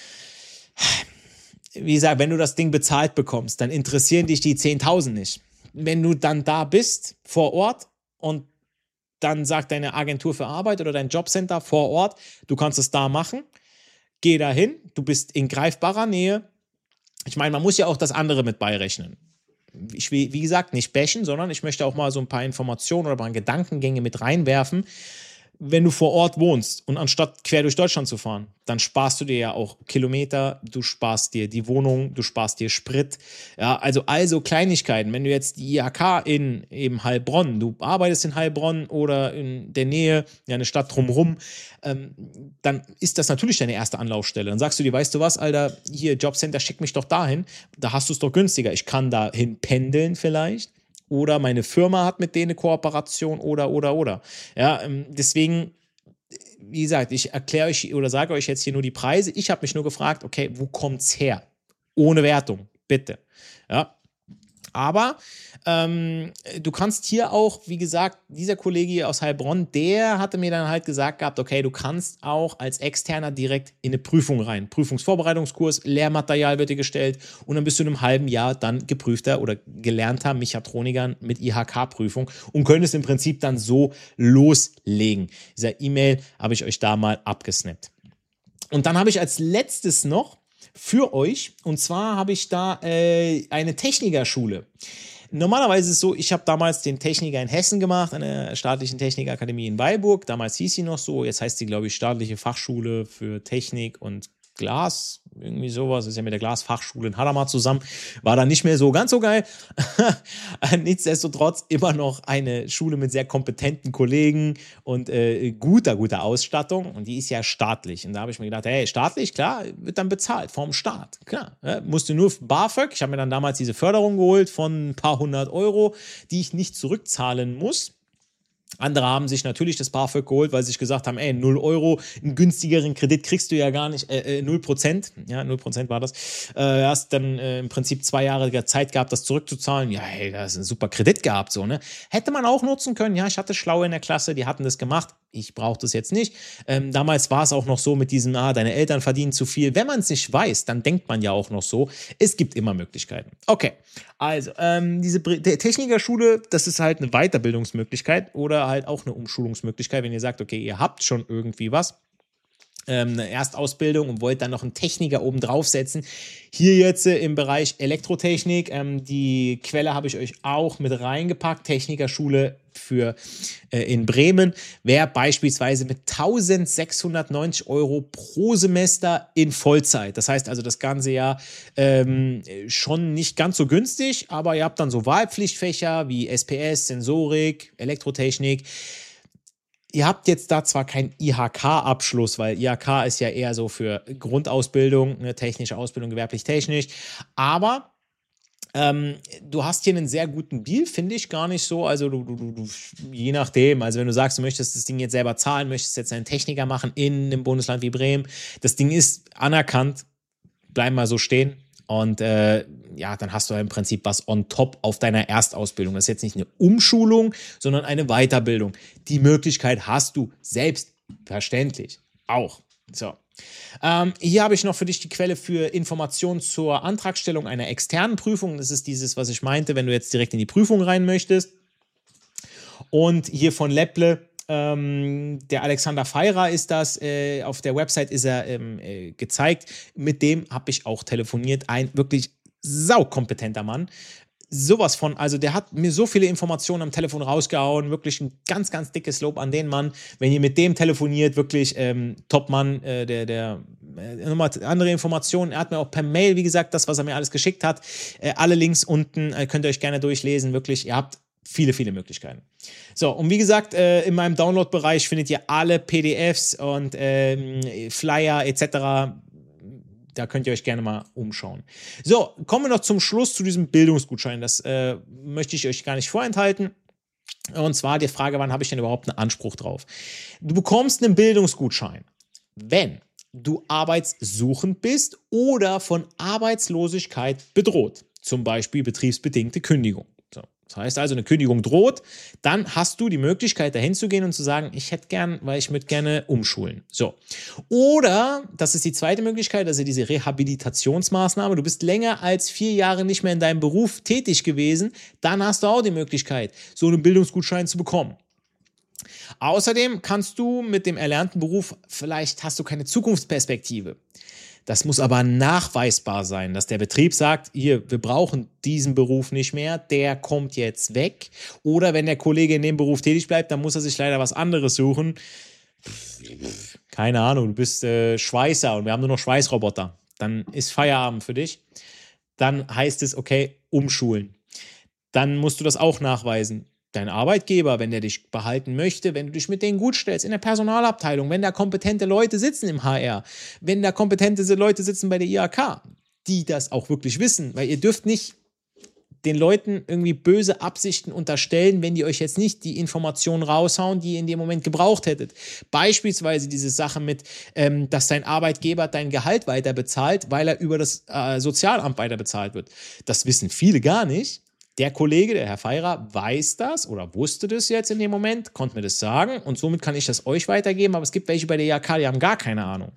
Wie gesagt, wenn du das Ding bezahlt bekommst, dann interessieren dich die 10.000 nicht. Wenn du dann da bist, vor Ort, und dann sagt deine Agentur für Arbeit oder dein Jobcenter vor Ort, du kannst es da machen, geh da hin, du bist in greifbarer Nähe. Ich meine, man muss ja auch das andere mit beirechnen. Ich will, wie gesagt, nicht bashen, sondern ich möchte auch mal so ein paar Informationen oder ein paar Gedankengänge mit reinwerfen. Wenn du vor Ort wohnst und anstatt quer durch Deutschland zu fahren, dann sparst du dir ja auch Kilometer, du sparst dir die Wohnung, du sparst dir Sprit. Ja, also Kleinigkeiten. Wenn du jetzt die IHK in eben Heilbronn, du arbeitest in Heilbronn oder in der Nähe, ja, eine Stadt drumherum, dann ist das natürlich deine erste Anlaufstelle. Dann sagst du dir, weißt du was, Alter, hier Jobcenter, schick mich doch dahin, da hast du es doch günstiger. Ich kann dahin pendeln vielleicht. Oder meine Firma hat mit denen eine Kooperation oder. Ja, deswegen, wie gesagt, ich erkläre euch oder sage euch jetzt hier nur die Preise. Ich habe mich nur gefragt, okay, wo kommt's her? Ohne Wertung, bitte. Ja. Aber du kannst hier auch, wie gesagt, dieser Kollege hier aus Heilbronn, der hatte mir dann halt gesagt gehabt, okay, du kannst auch als Externer direkt in eine Prüfung rein. Prüfungsvorbereitungskurs, Lehrmaterial wird dir gestellt und dann bist du in einem halben Jahr dann geprüfter oder gelernter Mechatroniker mit IHK-Prüfung und könntest im Prinzip dann so loslegen. Dieser E-Mail habe ich euch da mal abgesnappt. Und dann habe ich als letztes noch für euch, und zwar habe ich da eine Technikerschule. Normalerweise ist es so, ich habe damals den Techniker in Hessen gemacht, an der staatlichen Technikakademie in Weilburg. Damals hieß sie noch so, jetzt heißt sie, glaube ich, staatliche Fachschule für Technik und Glas, irgendwie sowas, ist ja mit der Glasfachschule in Hadamar zusammen, war dann nicht mehr so ganz so geil. Nichtsdestotrotz immer noch eine Schule mit sehr kompetenten Kollegen und guter Ausstattung, und die ist ja staatlich. Und da habe ich mir gedacht, hey, staatlich, klar, wird dann bezahlt vom Staat, klar. Musste nur BAföG, ich habe mir dann damals diese Förderung geholt von ein paar 100 Euro, die ich nicht zurückzahlen muss. Andere haben sich natürlich das BAföG geholt, weil sie sich gesagt haben, ey, 0 Euro, einen günstigeren Kredit kriegst du ja gar nicht, 0%, ja, 0% war das. Hast dann im Prinzip 2 Jahre Zeit gehabt, das zurückzuzahlen. Ja, hey, das ist ein super Kredit gehabt, so, ne? Hätte man auch nutzen können, ja, ich hatte Schlaue in der Klasse, die hatten das gemacht. Ich brauche das jetzt nicht. Damals war es auch noch so mit diesem, deine Eltern verdienen zu viel. Wenn man es nicht weiß, dann denkt man ja auch noch so. Es gibt immer Möglichkeiten. Okay, also diese Technikerschule, das ist halt eine Weiterbildungsmöglichkeit oder halt auch eine Umschulungsmöglichkeit, wenn ihr sagt, okay, ihr habt schon irgendwie was. eine Erstausbildung und wollt dann noch einen Techniker oben draufsetzen. Hier jetzt im Bereich Elektrotechnik, die Quelle habe ich euch auch mit reingepackt, Technikerschule in Bremen, wäre beispielsweise mit 1.690 € pro Semester in Vollzeit. Das heißt also das ganze Jahr schon nicht ganz so günstig, aber ihr habt dann so Wahlpflichtfächer wie SPS, Sensorik, Elektrotechnik. Ihr habt jetzt da zwar keinen IHK-Abschluss, weil IHK ist ja eher so für Grundausbildung, eine technische Ausbildung, gewerblich-technisch, aber du hast hier einen sehr guten Deal, finde ich gar nicht so. Also du, je nachdem, also wenn du sagst, du möchtest das Ding jetzt selber zahlen, möchtest jetzt einen Techniker machen in einem Bundesland wie Bremen, das Ding ist anerkannt, bleib mal so stehen. Und dann hast du im Prinzip was on top auf deiner Erstausbildung. Das ist jetzt nicht eine Umschulung, sondern eine Weiterbildung. Die Möglichkeit hast du selbstverständlich auch. So. Hier habe ich noch für dich die Quelle für Informationen zur Antragstellung einer externen Prüfung. Das ist dieses, was ich meinte, wenn du jetzt direkt in die Prüfung rein möchtest. Und hier von Lepple, der Alexander Feirer ist das, auf der Website ist er gezeigt. Mit dem habe ich auch telefoniert. Ein wirklich saukompetenter Mann. Sowas von, also der hat mir so viele Informationen am Telefon rausgehauen, wirklich ein ganz, ganz dickes Lob an den Mann. Wenn ihr mit dem telefoniert, wirklich Top-Mann, nochmal andere Informationen. Er hat mir auch per Mail, wie gesagt, das, was er mir alles geschickt hat, alle Links unten, könnt ihr euch gerne durchlesen, wirklich, ihr habt viele, viele Möglichkeiten. So, und wie gesagt, in meinem Download-Bereich findet ihr alle PDFs und Flyer etc., da könnt ihr euch gerne mal umschauen. So, kommen wir noch zum Schluss zu diesem Bildungsgutschein. Das möchte ich euch gar nicht vorenthalten. Und zwar die Frage, wann habe ich denn überhaupt einen Anspruch drauf? Du bekommst einen Bildungsgutschein, wenn du arbeitssuchend bist oder von Arbeitslosigkeit bedroht. Zum Beispiel betriebsbedingte Kündigung. So. Das heißt also, eine Kündigung droht, dann hast du die Möglichkeit, dahin zu gehen und zu sagen, ich hätte gern, weil ich möchte gerne umschulen. So. Oder, das ist die zweite Möglichkeit, also diese Rehabilitationsmaßnahme, du bist länger als 4 Jahre nicht mehr in deinem Beruf tätig gewesen, dann hast du auch die Möglichkeit, so einen Bildungsgutschein zu bekommen. Außerdem kannst du mit dem erlernten Beruf, vielleicht hast du keine Zukunftsperspektive. Das muss aber nachweisbar sein, dass der Betrieb sagt, hier, wir brauchen diesen Beruf nicht mehr, der kommt jetzt weg. Oder wenn der Kollege in dem Beruf tätig bleibt, dann muss er sich leider was anderes suchen. Keine Ahnung, du bist Schweißer und wir haben nur noch Schweißroboter. Dann ist Feierabend für dich. Dann heißt es, okay, umschulen. Dann musst du das auch nachweisen. Dein Arbeitgeber, wenn der dich behalten möchte, wenn du dich mit denen gut stellst, in der Personalabteilung, wenn da kompetente Leute sitzen im HR, wenn da kompetente Leute sitzen bei der IHK, die das auch wirklich wissen, weil ihr dürft nicht den Leuten irgendwie böse Absichten unterstellen, wenn die euch jetzt nicht die Informationen raushauen, die ihr in dem Moment gebraucht hättet. Beispielsweise diese Sache mit, dass dein Arbeitgeber dein Gehalt weiter bezahlt, weil er über das Sozialamt weiter bezahlt wird. Das wissen viele gar nicht. Der Kollege, der Herr Feirer, weiß das oder wusste das jetzt in dem Moment, konnte mir das sagen und somit kann ich das euch weitergeben, aber es gibt welche bei der IHK, die haben gar keine Ahnung.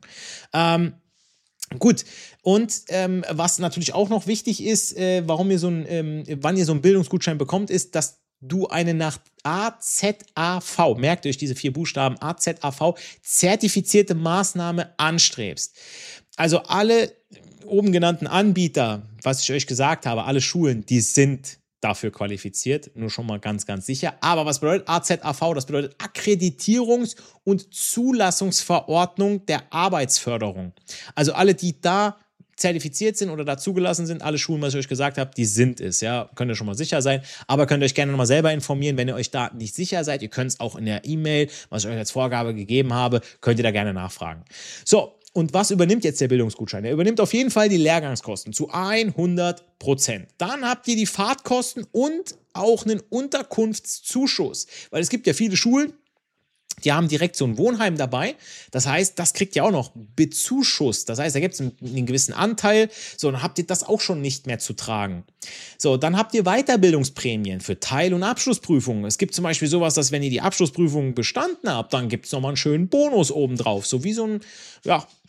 Gut, und was natürlich auch noch wichtig ist, wann ihr so einen Bildungsgutschein bekommt, ist, dass du eine nach AZAV, merkt euch diese 4 Buchstaben, AZAV, zertifizierte Maßnahme anstrebst. Also alle oben genannten Anbieter, was ich euch gesagt habe, alle Schulen, die sind dafür qualifiziert, nur schon mal ganz, ganz sicher. Aber was bedeutet AZAV? Das bedeutet Akkreditierungs- und Zulassungsverordnung der Arbeitsförderung. Also alle, die da zertifiziert sind oder da zugelassen sind, alle Schulen, was ich euch gesagt habe, die sind es, ja, könnt ihr schon mal sicher sein, aber könnt ihr euch gerne nochmal selber informieren, wenn ihr euch da nicht sicher seid, ihr könnt es auch in der E-Mail, was ich euch als Vorgabe gegeben habe, könnt ihr da gerne nachfragen. So, und was übernimmt jetzt der Bildungsgutschein? Er übernimmt auf jeden Fall die Lehrgangskosten zu 100%. Dann habt ihr die Fahrtkosten und auch einen Unterkunftszuschuss. Weil es gibt ja viele Schulen, die haben direkt so ein Wohnheim dabei. Das heißt, das kriegt ihr auch noch bezuschusst. Das heißt, da gibt es einen gewissen Anteil. So, dann habt ihr das auch schon nicht mehr zu tragen. So, dann habt ihr Weiterbildungsprämien für Teil- und Abschlussprüfungen. Es gibt zum Beispiel sowas, dass wenn ihr die Abschlussprüfung bestanden habt, dann gibt es nochmal einen schönen Bonus obendrauf. So wie so ein, ja,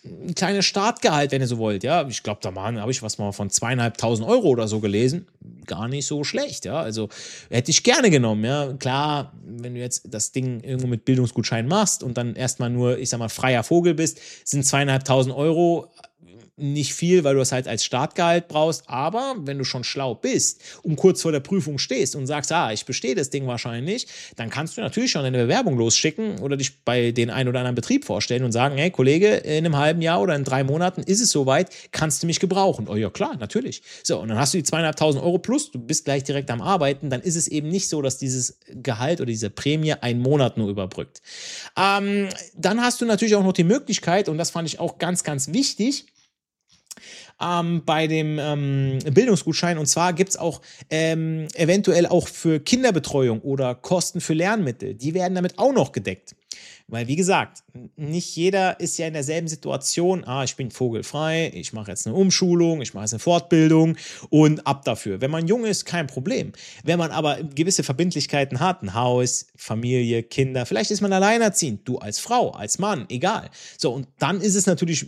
ein kleines Startgehalt, wenn ihr so wollt, ja. Ich glaube, da habe ich was mal von 2.500 Euro oder so gelesen. Gar nicht so schlecht, ja. Also hätte ich gerne genommen, ja. Klar, wenn du jetzt das Ding irgendwo mit Bildungsgutschein machst und dann erstmal nur, ich sag mal, freier Vogel bist, sind 2.500 Euro nicht viel, weil du es halt als Startgehalt brauchst, aber wenn du schon schlau bist und kurz vor der Prüfung stehst und sagst, ich bestehe das Ding wahrscheinlich, dann kannst du natürlich schon eine Bewerbung losschicken oder dich bei den ein oder anderen Betrieb vorstellen und sagen, hey Kollege, in einem halben Jahr oder in 3 Monaten ist es soweit, kannst du mich gebrauchen? Oh ja, klar, natürlich. So, und dann hast du die 2.500 Euro plus, du bist gleich direkt am Arbeiten, dann ist es eben nicht so, dass dieses Gehalt oder diese Prämie einen Monat nur überbrückt. Dann hast du natürlich auch noch die Möglichkeit, und das fand ich auch ganz, ganz wichtig, bei dem Bildungsgutschein. Und zwar gibt es auch eventuell auch für Kinderbetreuung oder Kosten für Lernmittel. Die werden damit auch noch gedeckt. Weil, wie gesagt, nicht jeder ist ja in derselben Situation. Ich bin vogelfrei, ich mache jetzt eine Umschulung, ich mache jetzt eine Fortbildung und ab dafür. Wenn man jung ist, kein Problem. Wenn man aber gewisse Verbindlichkeiten hat, ein Haus, Familie, Kinder, vielleicht ist man alleinerziehend, du als Frau, als Mann, egal. So, und dann ist es natürlich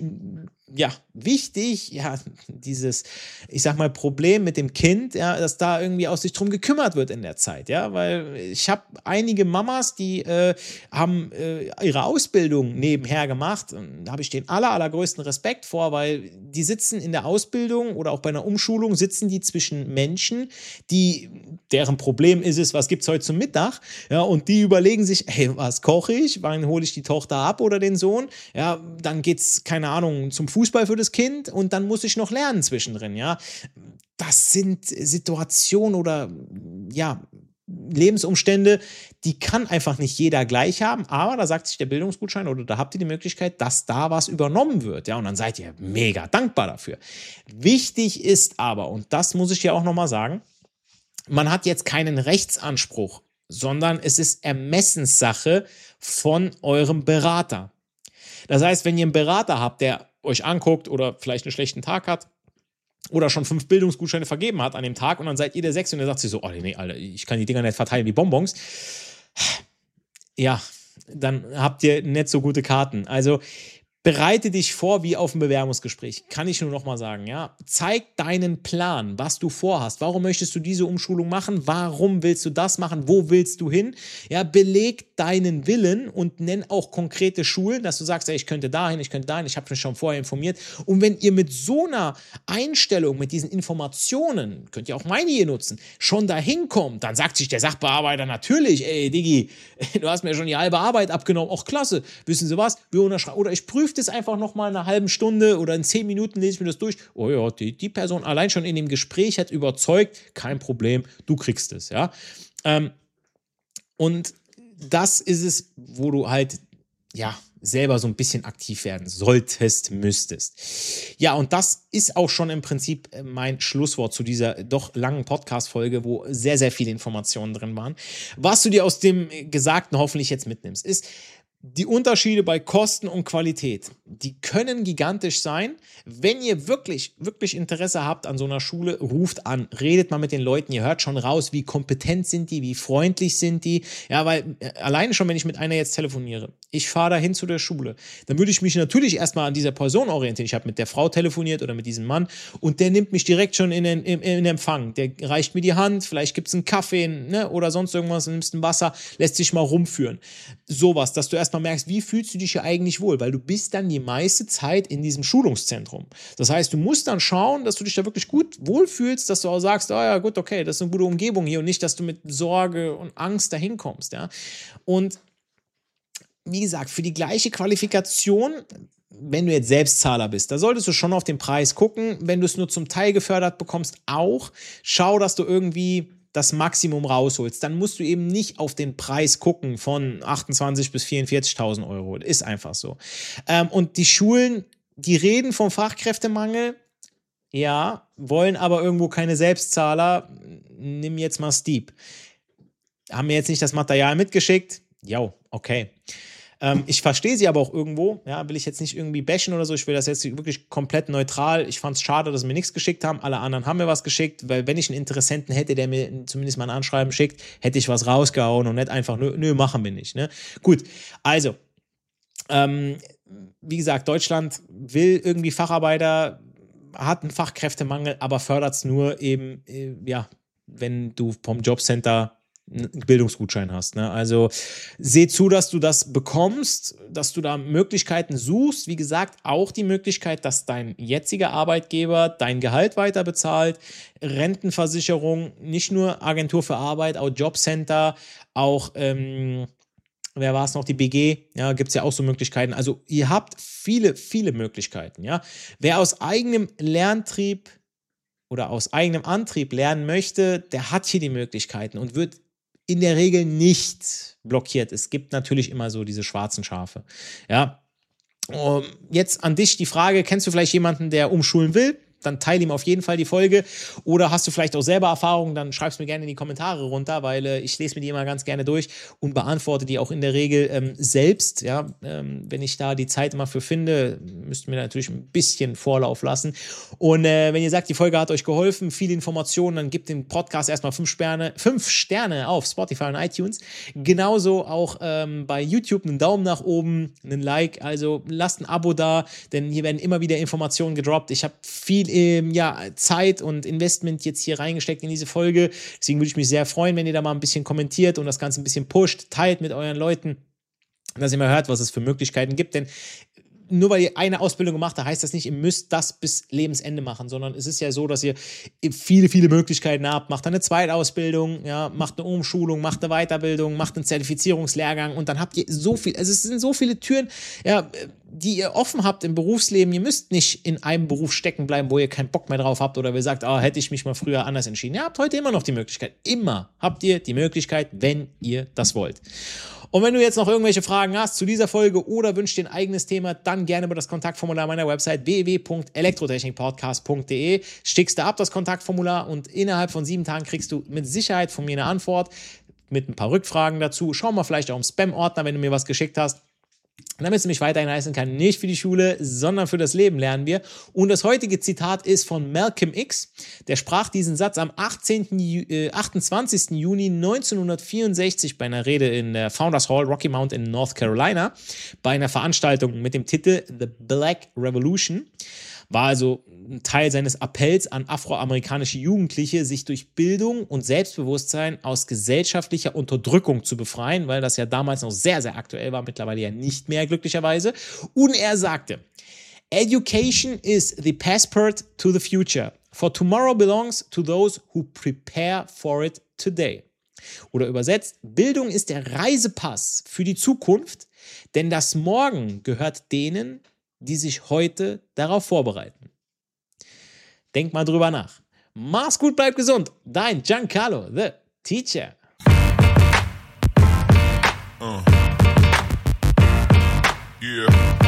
wichtig, dieses, ich sag mal, Problem mit dem Kind, dass da irgendwie auch sich drum gekümmert wird in der Zeit, weil ich habe einige Mamas, die haben ihre Ausbildung nebenher gemacht, und da habe ich den allergrößten Respekt vor, weil die sitzen in der Ausbildung oder auch bei einer Umschulung, sitzen die zwischen Menschen, deren Problem ist es, was gibt's heute zum Mittag, und die überlegen sich, hey, was koche ich, wann hole ich die Tochter ab oder den Sohn, dann geht's, keine Ahnung, zum Fußball für das Kind und dann muss ich noch lernen zwischendrin, Das sind Situationen oder, Lebensumstände, die kann einfach nicht jeder gleich haben, aber da sagt sich der Bildungsgutschein oder da habt ihr die Möglichkeit, dass da was übernommen wird, und dann seid ihr mega dankbar dafür. Wichtig ist aber, und das muss ich ja auch nochmal sagen, man hat jetzt keinen Rechtsanspruch, sondern es ist Ermessenssache von eurem Berater. Das heißt, wenn ihr einen Berater habt, der euch anguckt oder vielleicht einen schlechten Tag hat, oder schon 5 Bildungsgutscheine vergeben hat an dem Tag und dann seid ihr der 6. und der sagt sich so, nee, Alter, ich kann die Dinger nicht verteilen wie Bonbons. Dann habt ihr nicht so gute Karten. Also bereite dich vor wie auf ein Bewerbungsgespräch, kann ich nur noch mal sagen, Zeig deinen Plan, was du vorhast. Warum möchtest du diese Umschulung machen? Warum willst du das machen? Wo willst du hin? Beleg deinen Willen und nenn auch konkrete Schulen, dass du sagst, ich könnte dahin, ich habe mich schon vorher informiert. Und wenn ihr mit so einer Einstellung, mit diesen Informationen, könnt ihr auch meine hier nutzen, schon dahin kommt, dann sagt sich der Sachbearbeiter natürlich, ey Diggi, du hast mir schon die halbe Arbeit abgenommen, auch klasse, wissen Sie was, wir unterschreiben, oder ich prüfe das einfach noch mal in einer halben Stunde oder in 10 Minuten lese ich mir das durch. Oh ja, die Person allein schon in dem Gespräch hat überzeugt, kein Problem, du kriegst es, und das ist es, wo du halt, selber so ein bisschen aktiv werden solltest, müsstest. Und das ist auch schon im Prinzip mein Schlusswort zu dieser doch langen Podcast-Folge, wo sehr, sehr viele Informationen drin waren. Was du dir aus dem Gesagten hoffentlich jetzt mitnimmst, ist, die Unterschiede bei Kosten und Qualität, die können gigantisch sein. Wenn ihr wirklich, wirklich Interesse habt an so einer Schule, ruft an, redet mal mit den Leuten, ihr hört schon raus, wie kompetent sind die, wie freundlich sind die. Weil alleine schon, wenn ich mit einer jetzt telefoniere, ich fahre dahin zu der Schule, dann würde ich mich natürlich erstmal an dieser Person orientieren. Ich habe mit der Frau telefoniert oder mit diesem Mann und der nimmt mich direkt schon in Empfang. Der reicht mir die Hand, vielleicht gibt es einen Kaffee, oder sonst irgendwas, nimmst ein Wasser, lässt sich mal rumführen. Sowas, dass du erstmal merkst, wie fühlst du dich hier eigentlich wohl, weil du bist dann die meiste Zeit in diesem Schulungszentrum. Das heißt, du musst dann schauen, dass du dich da wirklich gut wohlfühlst, dass du auch sagst, gut, okay, das ist eine gute Umgebung hier und nicht, dass du mit Sorge und Angst dahin kommst. Und wie gesagt, für die gleiche Qualifikation, wenn du jetzt Selbstzahler bist, da solltest du schon auf den Preis gucken. Wenn du es nur zum Teil gefördert bekommst, auch schau, dass du irgendwie das Maximum rausholst. Dann musst du eben nicht auf den Preis gucken von 28.000 bis 44.000 Euro. Ist einfach so. Und die Schulen, die reden vom Fachkräftemangel, wollen aber irgendwo keine Selbstzahler. Nimm jetzt mal Steep. Haben mir jetzt nicht das Material mitgeschickt? Okay. Ich verstehe sie aber auch irgendwo, will ich jetzt nicht irgendwie bashen oder so, ich will das jetzt wirklich komplett neutral. Ich fand es schade, dass sie mir nichts geschickt haben, alle anderen haben mir was geschickt, weil wenn ich einen Interessenten hätte, der mir zumindest mal ein Anschreiben schickt, hätte ich was rausgehauen und nicht einfach, nö, machen wir nicht. Gut, also, Wie gesagt, Deutschland will irgendwie Facharbeiter, hat einen Fachkräftemangel, aber fördert es nur eben, wenn du vom Jobcenter einen Bildungsgutschein hast. Ne? Also seh zu, dass du das bekommst, dass du da Möglichkeiten suchst. Wie gesagt, auch die Möglichkeit, dass dein jetziger Arbeitgeber dein Gehalt weiter bezahlt, Rentenversicherung, nicht nur Agentur für Arbeit, auch Jobcenter, auch wer war es noch? Die BG, ja, gibt es ja auch so Möglichkeiten. Also ihr habt viele, viele Möglichkeiten, ja. Wer aus eigenem Lerntrieb oder aus eigenem Antrieb lernen möchte, der hat hier die Möglichkeiten und wird in der Regel nicht blockiert. Es gibt natürlich immer so diese schwarzen Schafe, ja. Jetzt an dich die Frage, kennst du vielleicht jemanden, der umschulen will? Dann teile ihm auf jeden Fall die Folge. Oder hast du vielleicht auch selber Erfahrungen, dann schreib es mir gerne in die Kommentare runter, weil ich lese mir die immer ganz gerne durch und beantworte die auch in der Regel selbst. Ja? Wenn ich da die Zeit immer für finde, müsst ihr mir natürlich ein bisschen Vorlauf lassen. Und wenn ihr sagt, die Folge hat euch geholfen, viele Informationen, dann gebt dem Podcast erstmal 5 Sterne auf Spotify und iTunes. Genauso auch bei YouTube einen Daumen nach oben, einen Like. Also lasst ein Abo da, denn hier werden immer wieder Informationen gedroppt. Ich habe viel Zeit und Investment jetzt hier reingesteckt in diese Folge. Deswegen würde ich mich sehr freuen, wenn ihr da mal ein bisschen kommentiert und das Ganze ein bisschen pusht, teilt mit euren Leuten, dass ihr mal hört, was es für Möglichkeiten gibt. Denn nur weil ihr eine Ausbildung gemacht habt, heißt das nicht, ihr müsst das bis Lebensende machen, sondern es ist ja so, dass ihr viele, viele Möglichkeiten habt. Macht eine Zweitausbildung, ja, macht eine Umschulung, macht eine Weiterbildung, macht einen Zertifizierungslehrgang und dann habt ihr so viel, also es sind so viele Türen, ja, die ihr offen habt im Berufsleben. Ihr müsst nicht in einem Beruf stecken bleiben, wo ihr keinen Bock mehr drauf habt oder ihr sagt, hätte ich mich mal früher anders entschieden. Ihr habt heute immer noch die Möglichkeit. Immer habt ihr die Möglichkeit, wenn ihr das wollt. Und wenn du jetzt noch irgendwelche Fragen hast zu dieser Folge oder wünschst dir ein eigenes Thema, dann gerne über das Kontaktformular meiner Website www.elektrotechnikpodcast.de. Schickst du ab das Kontaktformular und innerhalb von 7 Tagen kriegst du mit Sicherheit von mir eine Antwort mit ein paar Rückfragen dazu. Schau mal vielleicht auch im Spam-Ordner, wenn du mir was geschickt hast. Damit es mich weiterhin heißen kann, nicht für die Schule, sondern für das Leben lernen wir. Und das heutige Zitat ist von Malcolm X. Der sprach diesen Satz am 28. Juni 1964 bei einer Rede in der Founders Hall, Rocky Mount in North Carolina, bei einer Veranstaltung mit dem Titel The Black Revolution. War also ein Teil seines Appells an afroamerikanische Jugendliche, sich durch Bildung und Selbstbewusstsein aus gesellschaftlicher Unterdrückung zu befreien, weil das ja damals noch sehr, sehr aktuell war, mittlerweile ja nicht mehr, glücklicherweise. Und er sagte, Education is the passport to the future, for tomorrow belongs to those who prepare for it today. Oder übersetzt, Bildung ist der Reisepass für die Zukunft, denn das Morgen gehört denen, die sich heute darauf vorbereiten. Denk mal drüber nach. Mach's gut, bleib gesund. Dein Giancarlo, the Teacher. Yeah.